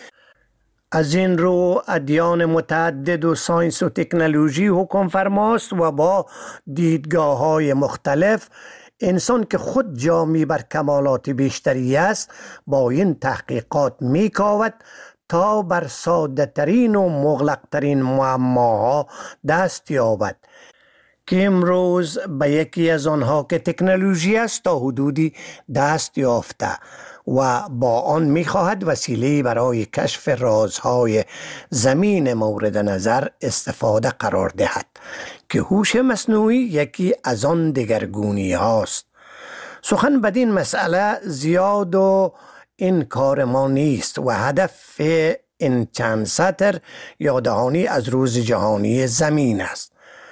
از این رو ادیان متعدد و ساینس و تکنولوژی حکم فرماست و با دیدگاه های مختلف انسان که خود جامی بر کمالات بیشتری است با این تحقیقات میکاود تا بر ساده ترین و مغلق ترین معماها دست یابد که امروز به یکی از آنها که تکنولوژی است تا حدودی دست یافته و با آن می‌خواهد وسیله برای کشف رازهای زمین مورد نظر استفاده قرار دهد که هوش مصنوعی یکی از آن دگرگونی هاست. سخن بدین مسئله زیاد و این کار ما نیست و هدف این چند سطر یاددهانی از روز جهانی زمین است.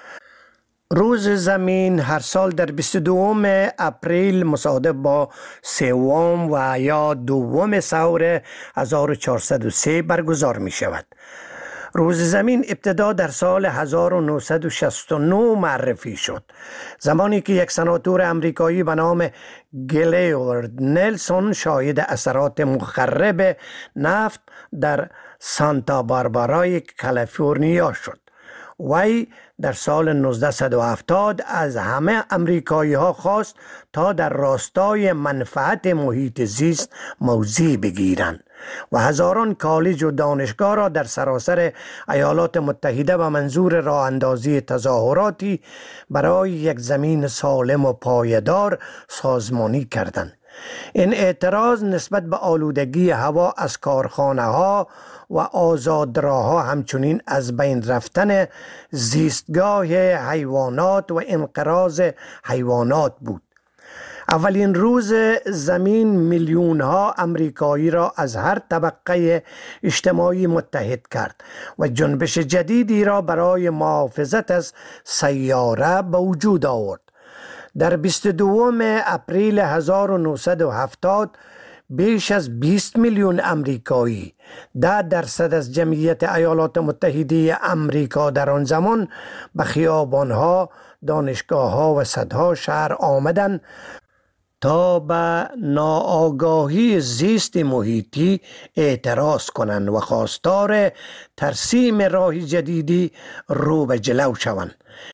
روز زمین هر سال در بیست و دوم اپریل مصادف با سوم و یا دوم سور هزار و چهارصد و سه برگزار می شود. روز زمین ابتدا در سال هزار و نهصد و شصت و نه معرفی شد، زمانی که یک سناتور امریکایی به نام گلیورد نلسون شاهد اثرات مخرب نفت در سانتا باربارای کالیفرنیا شد. وی در سال نوزده و هفتاد از همه امریکایی ها خواست تا در راستای منفعت محیط زیست موضع بگیرند و هزاران کالج و دانشگاه را در سراسر ایالات متحده به منظور راه اندازی تظاهراتی برای یک زمین سالم و پایدار سازمانی کردند. این اعتراض نسبت به آلودگی هوا از کارخانه ها و آزادراها، همچنین از بین رفتن زیستگاه حیوانات و انقراض حیوانات بود. اولین روز زمین میلیون ها امریکایی را از هر طبقه اجتماعی متحد کرد و جنبش جدیدی را برای محافظت از سیاره به وجود آورد. در بیست و دوم اپریل هزار و نهصد و هفتاد بیش از بیست میلیون امریکایی، ده درصد از جمعیت ایالات متحده امریکا در آن زمان، به خیابانها، دانشگاه‌ها و صدها شهر آمدند تا به ناآگاهی زیست محیطی اعتراض کنند و خواستار ترسیم راه جدیدی رو به جلو شوند.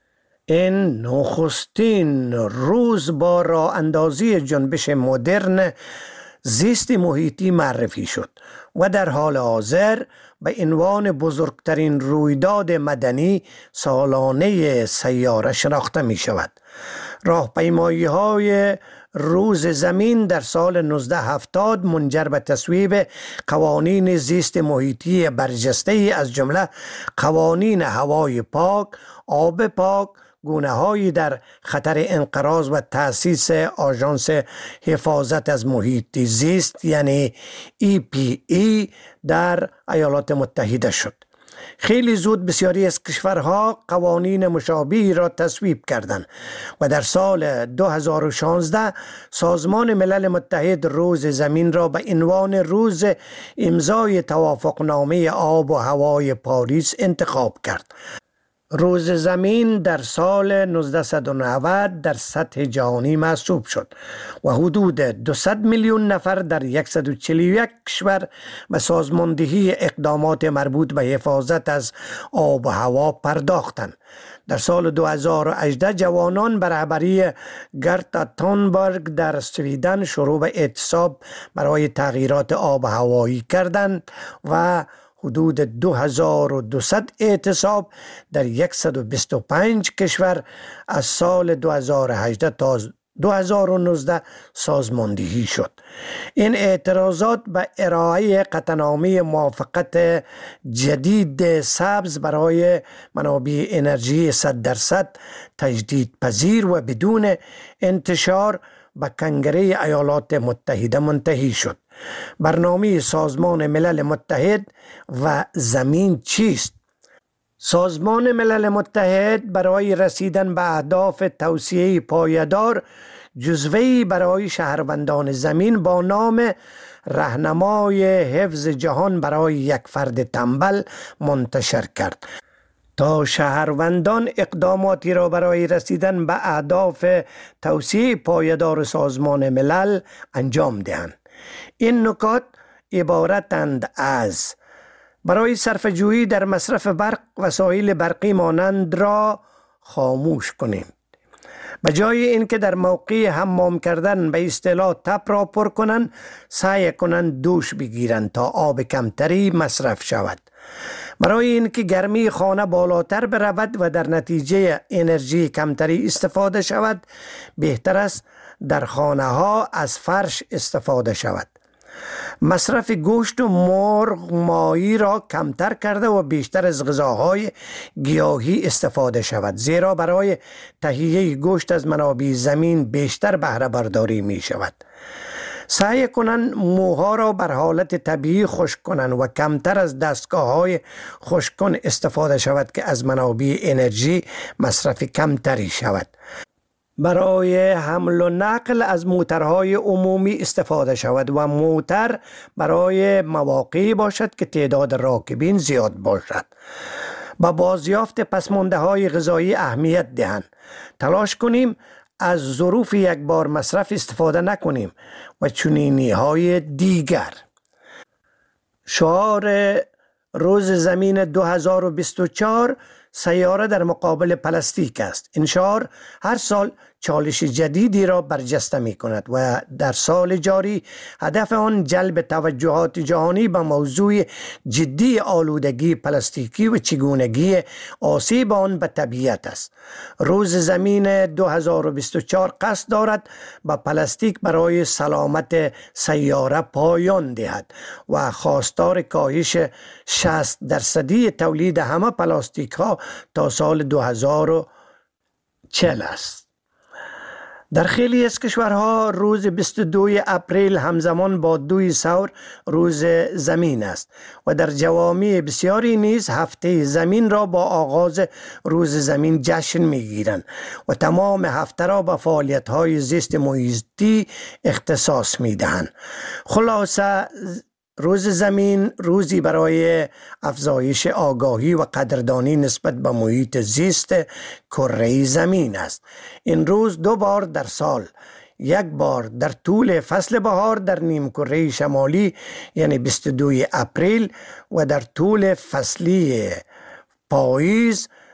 این نخستین روز با راه اندازی جنبش مدرن زیست محیطی معرفی شد و در حال حاضر به عنوان بزرگترین رویداد مدنی سالانه سیاره شناخته می شود. راهپیمایی های روز زمین در سال نوزده هفتاد منجر به تصویب قوانین زیست محیطی برجسته از جمله قوانین هوای پاک، آب پاک، گونه‌هایی در خطر انقراض و تأسیس آژانس حفاظت از محیط زیست یعنی ای پی ای در ایالات متحده شد. خیلی زود بسیاری از کشورها قوانین مشابهی را تصویب کردند و در سال دو هزار و شانزده سازمان ملل متحد روز زمین را به عنوان روز امضای توافقنامه آب و هوای پاریس انتخاب کرد. روز زمین در سال نوزده نود در سطح جهانی محسوب شد و حدود دویست میلیون نفر در صد و چهل و یک کشور به سازماندهی اقدامات مربوط به حفاظت از آب و هوا پرداختند. در سال دو هزار و هجده جوانان به رهبری گرتا تونبرگ در سویدن شروع به اعتصاب برای تغییرات آب و هوایی کردند و حدود دو هزار و دویست اعتصاب در صد و بیست و پنج کشور از سال دو هزار و هجده تا دو هزار و نوزده سازماندهی شد. این اعتراضات به ارائه قطعنامه موافقت جدید سبز برای منابع انرژی صد درصد تجدید پذیر و بدون انتشار به کنگره ایالات متحده منتهی شد. برنامه سازمان ملل متحد و زمین چیست؟ سازمان ملل متحد برای رسیدن به اهداف توسعه پایدار جزوه‌ای برای شهروندان زمین با نام راهنمای حفظ جهان برای یک فرد تنبل منتشر کرد تا شهروندان اقداماتی را برای رسیدن به اهداف توسعه پایدار سازمان ملل انجام دهند. این نکات عبارتند از برای صرفه‌جویی در مصرف برق وسایل برقی مانند را خاموش کنیم. به جای اینکه در موقع حمام کردن به اصطلاح تپ را پر کنند، سعی کنند دوش بگیرند تا آب کمتری مصرف شود. برای اینکه گرمی خانه بالاتر برود و در نتیجه انرژی کمتری استفاده شود، بهتر است در خانه ها از فرش استفاده شود. مصرف گوشت و مرغ ماهی را کمتر کرده و بیشتر از غذاهای گیاهی استفاده شود، زیرا برای تهیه گوشت از منابع زمین بیشتر بهره برداری می شود. سعی کنند موها را بر حالت طبیعی خشک کنند و کمتر از دستگاه های خشک کن استفاده شود که از منابع انرژی مصرف کمتری شود. برای حمل و نقل از موترهای عمومی استفاده شود و موتر برای مواقعی باشد که تعداد راکبین زیاد باشد. با بازیافت پسمانده های غذایی اهمیت دهند. تلاش کنیم از ظروف یک بار مصرف استفاده نکنیم و چنینی های دیگر. شعار روز زمین دو هزار و بیست و چهار سیاره در مقابل پلاستیک است. این شعار هر سال چالش جدیدی را برجسته می کند و در سال جاری هدف آن جلب توجهات جهانی به موضوع جدی آلودگی پلاستیکی و چگونگی آسیب آن به طبیعت است. روز زمین دو هزار و بیست و چهار قصد دارد به پلاستیک برای سلامت سیاره پایان دهد و خواستار کاهش شصت درصدی تولید همه پلاستیک ها تا سال دو هزار و چهل است. در خیلی از کشورها روز بیست و دوم اپریل همزمان با دوی ثور روز زمین است و در جوامع بسیاری نیز هفته زمین را با آغاز روز زمین جشن می‌گیرند و تمام هفته را به فعالیت‌های زیست محیطی اختصاص می‌دهند. خلاصه روز زمین روزی برای افزایش آگاهی و قدردانی نسبت به محیط زیست کره زمین است. این روز دو بار در سال، یک بار در طول فصل بهار در نیم کره شمالی یعنی بیست و دوم اپریل و در طول فصلی پاییز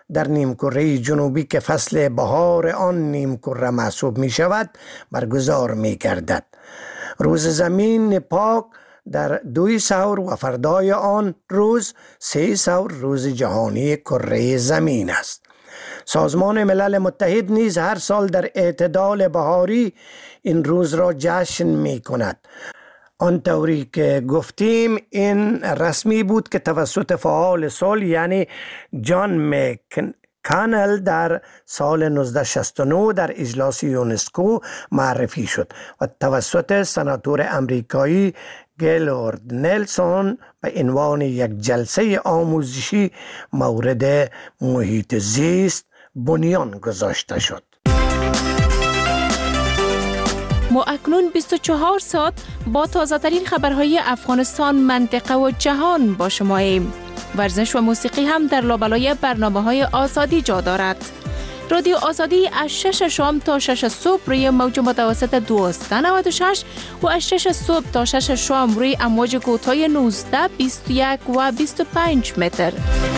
در نیمکره جنوبی که فصل بهار آن نیمکره محسوب می شود برگزار می گردد. روز زمین پاک در دوی سور و فردای آن روز سه سور روز جهانی کره زمین است. سازمان ملل متحد نیز هر سال در اعتدال بهاری این روز را جشن می کند. آن طوری که گفتیم این رسمی بود که توسط فعال صلح یعنی جان مک‌کانل در سال نوزده شصت و نه در اجلاس یونسکو معرفی شد و توسط سناتور امریکایی گیلورد نلسون به عنوان یک جلسه آموزشی مورد محیط زیست بنیان گذاشته شد. ما اکنون بیست و چهار ساعت با تازه ترین خبرهای افغانستان، منطقه و جهان با شما ایم. ورزش و موسیقی هم در لابلای برنامه های آزادی جا دارد. رادیو آزادی از شش شام تا شش صبح روی موج متوسط دویست و نود و شش و از شش صبح تا شش شام روی امواج کوتاه نوزده، بیست و یک و بیست و پنج متر.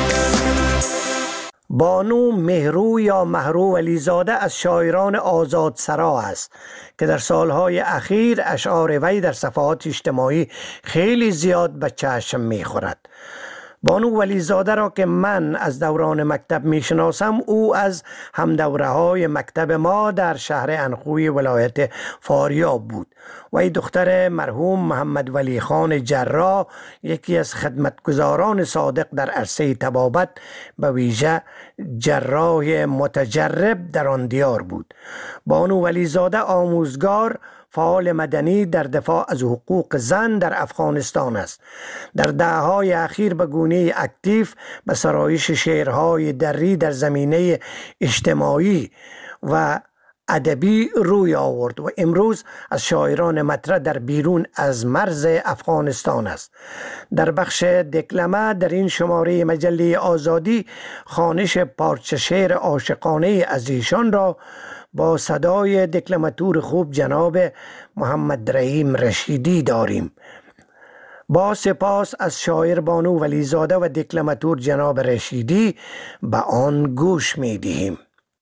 بانو مهرو یا مهرو ولیزاده از شاعران آزادسرا است که در سالهای اخیر اشعار وی در صفحات اجتماعی خیلی زیاد به چشم می‌خورد. بانو ولیزاده را که من از دوران مکتب میشناسم، او از همدوره‌های مکتب ما در شهر انخوی ولایت فاریاب بود. وی دختر مرحوم محمد ولی خان جراح، یکی از خدمتگزاران صادق در عرصه طبابت، به ویژه جراح متجرب در آن دیار بود. بانو ولیزاده آموزگار، فعال مدنی در دفاع از حقوق زن در افغانستان است. در دهه‌های اخیر به گونه اکتیو به سرایش شعرهای دری در زمینه اجتماعی و ادبی روی آورد و امروز از شاعران مطرح در بیرون از مرز افغانستان است. در بخش دکلمه در این شماره مجله آزادی خوانش پارچه شعر عاشقانه از ایشان را با صدای دکلماتور خوب جناب محمد رحیم رشیدی داریم. با سپاس از شاعر بانو ولیزاده و دکلماتور جناب رشیدی به آن گوش می دهیم.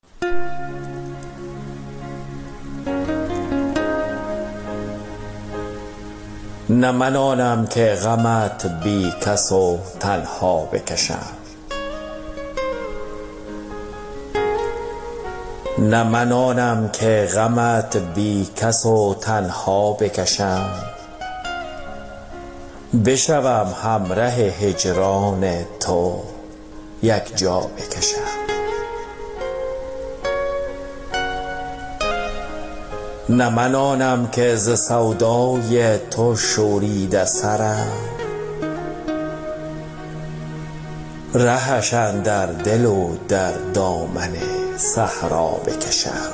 نه من آنم که غمت بی کس و تنها بکشم، نه من آنم که غمت بی کس و تنها بکشم، بشوم همراه هجران تو یک جا بکشم. نه من آنم که ز سودای تو شوریده سرم، رهش اندر دل و در دامن صحرا بکشم.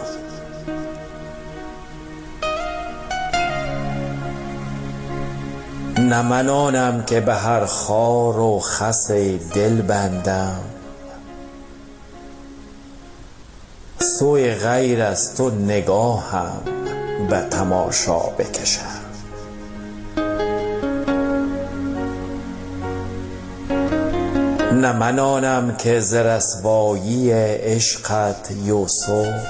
نه من آنم که به هر خار و خس دل بندم، سوی غیر از تو نگاهم به تماشا بکشم. نه من آنم که ز رسوایی عشقت یوسف،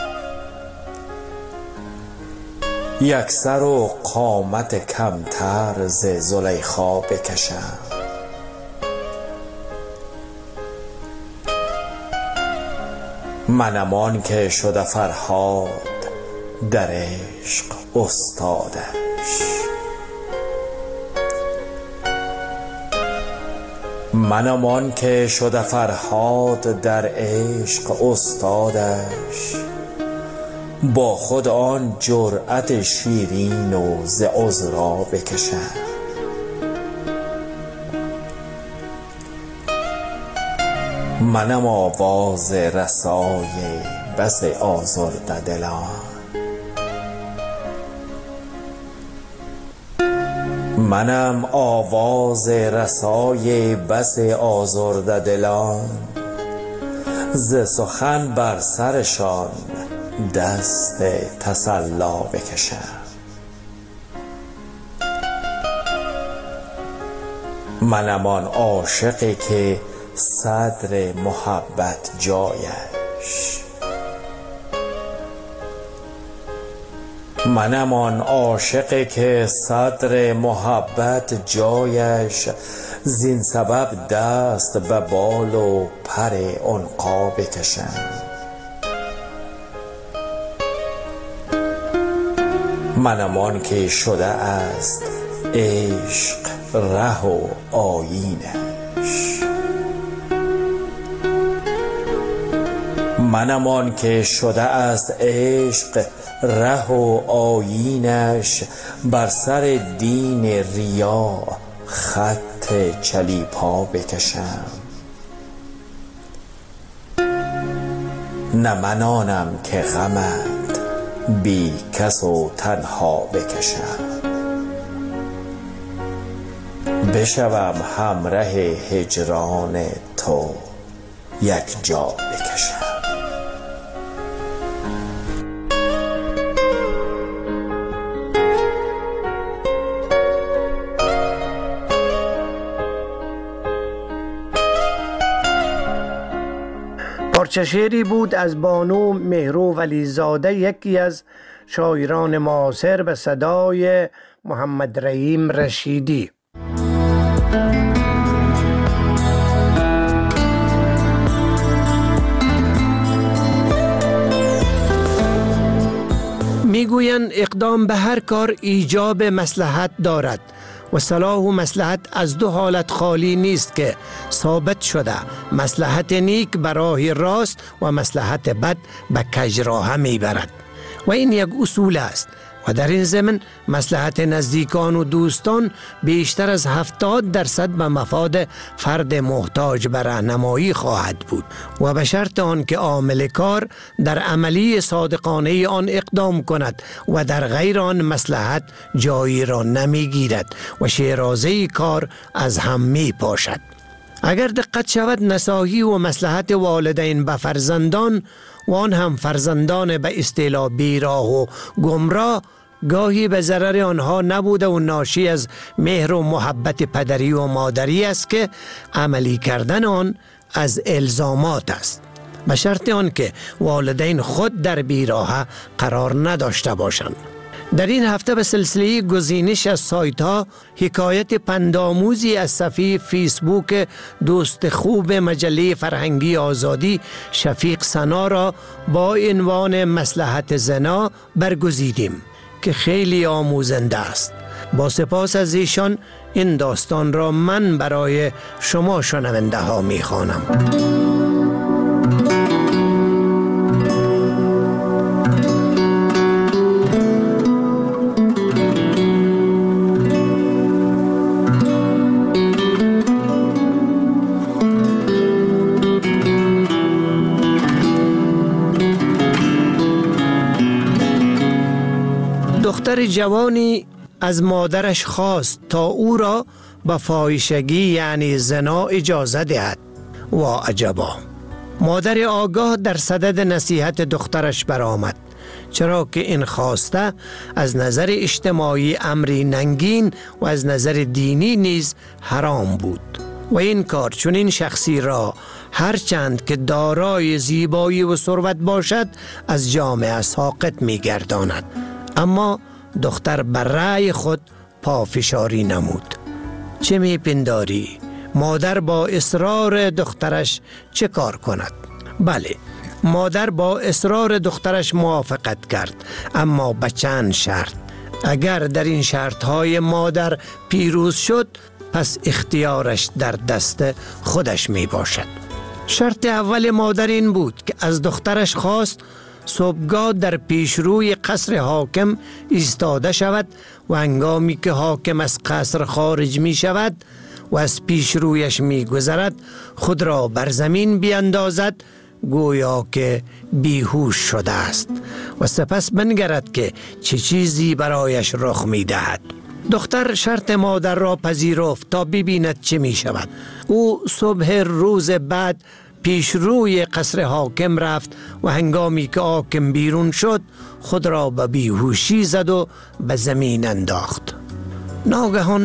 یک سر و قامت کمتر ز زلیخا بکشم. منم آن که شده فرهاد در عشق استادش، منم آن که شده فرهاد در عشق استادش، با خود آن جرأت شیرین و ز عذرا بکشم. منم آواز رسای بس آزرده دلان، منم آواز رسای بس آزرده دلان، ز سخن بر سرشان دست تسلا بکشم. منم آن عاشقی که صدر محبت جایش. منم آن عاشقی که صدر محبت جایش، زین سبب دست به بال و پر عنقا بکشم. منم آن که شده است عشق ره و آیینش. منم آن که شده است عشق ره و آیینش، بر سر دین ریا خط چلیپا بکشم. نه من آنم که غمت بی کس و تنها بکشم، بشوم همراه هجران تو یک جا بکشم. پارچه شعری بود از بانو مهرو ولیزاده، یکی از شاعران معاصر، به صدای محمد رحیم رشیدی. میگویند اقدام به هر کار ایجاب مصلحت دارد و صلاح و مصلحت از دو حالت خالی نیست که ثابت شده. مصلحت نیک به راه راست و مصلحت بد به کج راه میبرد و این یک اصول است و در این زمن مصلحت نزدیکان و دوستان بیشتر از هفتاد درصد به مفاد فرد محتاج به راهنمایی خواهد بود و به شرط آن که عامل کار در عملی صادقانه آن اقدام کند و در غیر آن مصلحت جایی را نمیگیرد و شیرازه کار از هم می پاشد. اگر دقت شود نصاحی و مصلحت والدین به فرزندان و آن هم فرزندان به اصطلاح بیراه و گمراه گاهی به ضرر آنها نبوده و ناشی از مهر و محبت پدری و مادری است که عملی کردن آن از الزامات است، به شرط آن که والدین خود در بیراه قرار نداشته باشند. در این هفته به سلسله گزینش از سایت ها حکایت پندآموزی از صفحه فیسبوک دوست خوب مجله فرهنگی آزادی شفیق سنا را با عنوان مصلحت زنا برگزیدیم که خیلی آموزنده است. با سپاس از ایشان این داستان را من برای شما شنونده ها می خوانم. دختر جوانی از مادرش خواست تا او را به فاحشگی یعنی زنا اجازه دهد. و عجبا، مادر آگاه در صدد نصیحت دخترش برآمد، چرا که این خواسته از نظر اجتماعی امری ننگین و از نظر دینی نیز حرام بود و این کار چون این شخصی را هرچند که دارای زیبایی و ثروت باشد از جامعه ساقط می گرداند. اما دختر بر رأی خود پافشاری نمود. چه می پنداری؟ مادر با اصرار دخترش چه کار کند؟ بله، مادر با اصرار دخترش موافقت کرد، اما به چند شرط. اگر در این شرطهای مادر پیروز شد پس اختیارش در دست خودش می باشد. شرط اول مادر این بود که از دخترش خواست صبحگاه در پیشروی قصر حاکم ایستاده شود و هنگامی که حاکم از قصر خارج می شود و از پیشرویش می گذرد خود را بر زمین بیاندازد گویا که بیهوش شده است و سپس بنگرد که چه چیزی برایش رخ می دهد. دختر شرط مادر را پذیرفت تا ببیند چه می شود. او صبح روز بعد پیش روی قصر حاکم رفت و هنگامی که حاکم بیرون شد خود را به بیهوشی زد و به زمین انداخت. ناگهان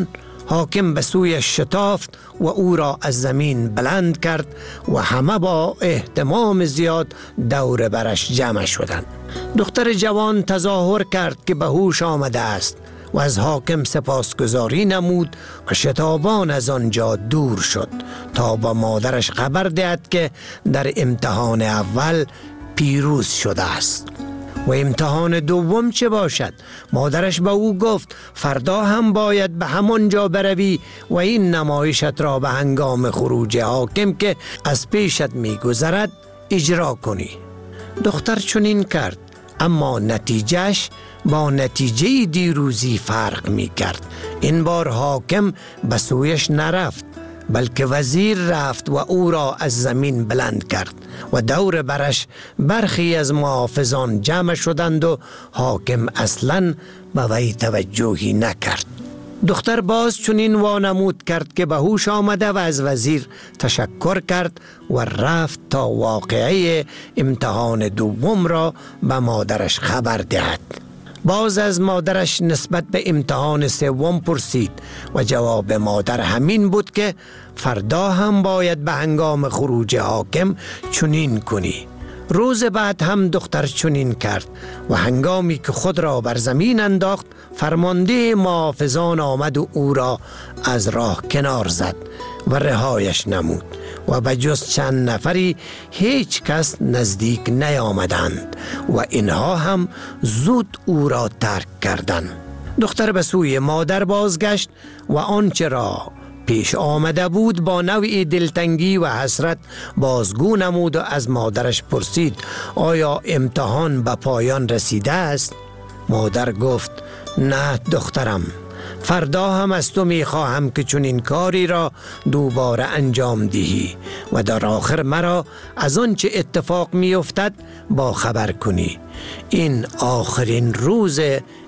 حاکم به سویش شتافت و او را از زمین بلند کرد و همه با اهتمام زیاد دور برش جمع شدند. دختر جوان تظاهر کرد که به هوش آمده است و از حاکم سپاسگزاری نمود و شتابان از آنجا دور شد تا با مادرش خبر دهد که در امتحان اول پیروز شده است. و امتحان دوم چه باشد؟ مادرش به او گفت فردا هم باید به همان جا بروی و این نمایشت را به هنگام خروج حاکم که از پیشت می گذرد اجرا کنی. دختر چنین کرد، اما نتیجهش با نتیجه دیروزی فرق می کرد. این بار حاکم به سویش نرفت، بلکه وزیر رفت و او را از زمین بلند کرد و دور برش برخی از محافظان جمع شدند و حاکم اصلاً به وی توجهی نکرد. دختر باز چنین وانمود کرد که به هوش آمده و از وزیر تشکر کرد و رفت تا واقعه امتحان دوم را به مادرش خبر دهد. باز از مادرش نسبت به امتحان سوم پرسید و جواب مادر همین بود که فردا هم باید به هنگام خروج حاکم چنین کنی. روز بعد هم دختر چنین کرد و هنگامی که خود را بر زمین انداخت فرمانده محافظان آمد و او را از راه کنار زد و رهایش نمود و به جز چند نفری هیچ کس نزدیک نیامدند و اینها هم زود او را ترک کردند. دختر به سوی مادر بازگشت و آنچه را پیش آمده بود با نوعی دلتنگی و حسرت بازگو نمود و از مادرش پرسید آیا امتحان به پایان رسیده است؟ مادر گفت نه دخترم، فردا هم از تو می خواهم که چون این کاری را دوباره انجام دهی و در آخر مرا از آن چه اتفاق می افتد با خبر کنی. این آخرین روز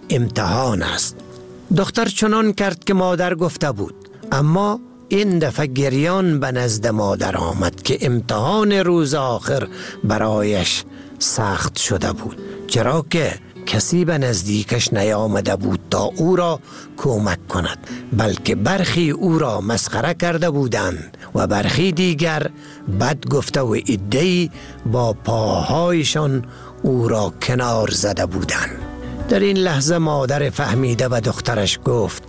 امتحان است. دختر چنان کرد که مادر گفته بود، اما این دفعه گریان به نزد مادر آمد که امتحان روز آخر برایش سخت شده بود، چرا که کسی به نزدیکش نیامده بود تا او را کمک کند، بلکه برخی او را مسخره کرده بودند و برخی دیگر بد گفته و ادعی با پاهایشان او را کنار زده بودند. در این لحظه مادر فهمیده و دخترش گفت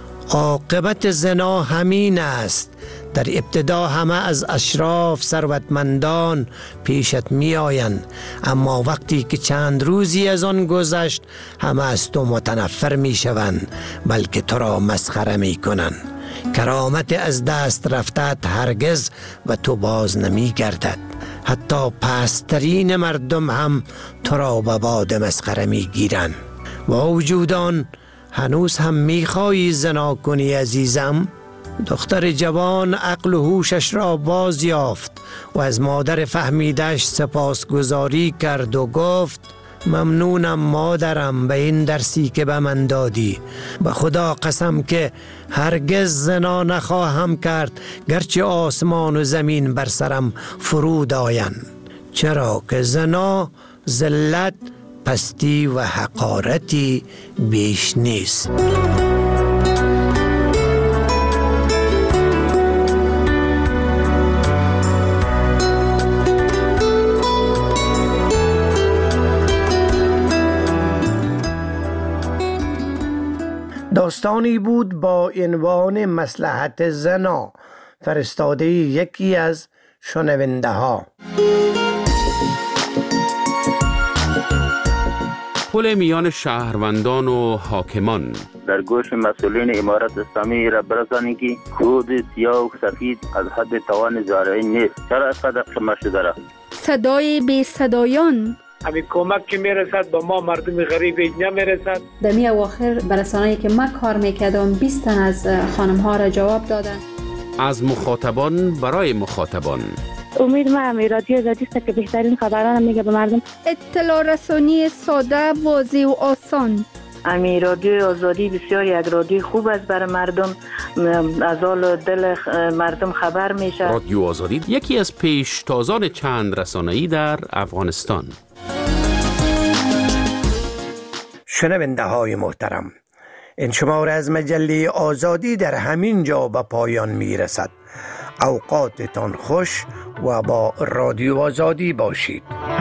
عاقبت زنا همین است. در ابتدا همه از اشراف ثروتمندان پیشت می آیند، اما وقتی که چند روزی از آن گذشت همه از تو متنفر می شوند، بلکه تو را مسخره می کنند. کرامت از دست رفتت هرگز و تو باز نمی گردد. حتی پسترین مردم هم تو را به باد مسخره می گیرند. با وجود آن هنوز هم می خواهی زنا کنی عزیزم؟ دختر جوان عقل و هوشش را باز یافت و از مادر فهمیدش سپاسگزاری کرد و گفت ممنونم مادرم به این درسی که به من دادی. به خدا قسم که هرگز زنا نخواهم کرد گرچه آسمان و زمین بر سرم فرود آیند، چرا که زنا ذلت، پستی و حقارتی بیش نیست. داستانی بود با عنوان مصلحت زنا، فرستاده یکی از شنونده ها. پل میان شهروندان و حاکمان. در گوش مسئولین امارت اسلامی را برسانید که خود سیاه و سفید از حد توان زارعی نیست. چرا از قدر قمه شده را؟ صدای بی صدایان. همین کمک که میرسد با ما مردم غریب نمیرسد. در می اواخر برسانه‌ای که من کار میکردم بیست تن از خانم ها را جواب دادن. از مخاطبان برای مخاطبان. امید من رادیو آزادی است که بهترین خبران میگه به مردم. اطلاع رسانی ساده، واضح و آسان. امی رادیو آزادی بسیار یک رادیو خوب است برای مردم، از حال دل مردم خبر میشه. رادیو آزادی یکی از پیشتازان چند رسانه‌ای در افغانستان. شنونده های محترم، این شماره از مجله آزادی در همین جا به پایان می رسد. اوقاتتان خوش و با رادیو آزادی باشید.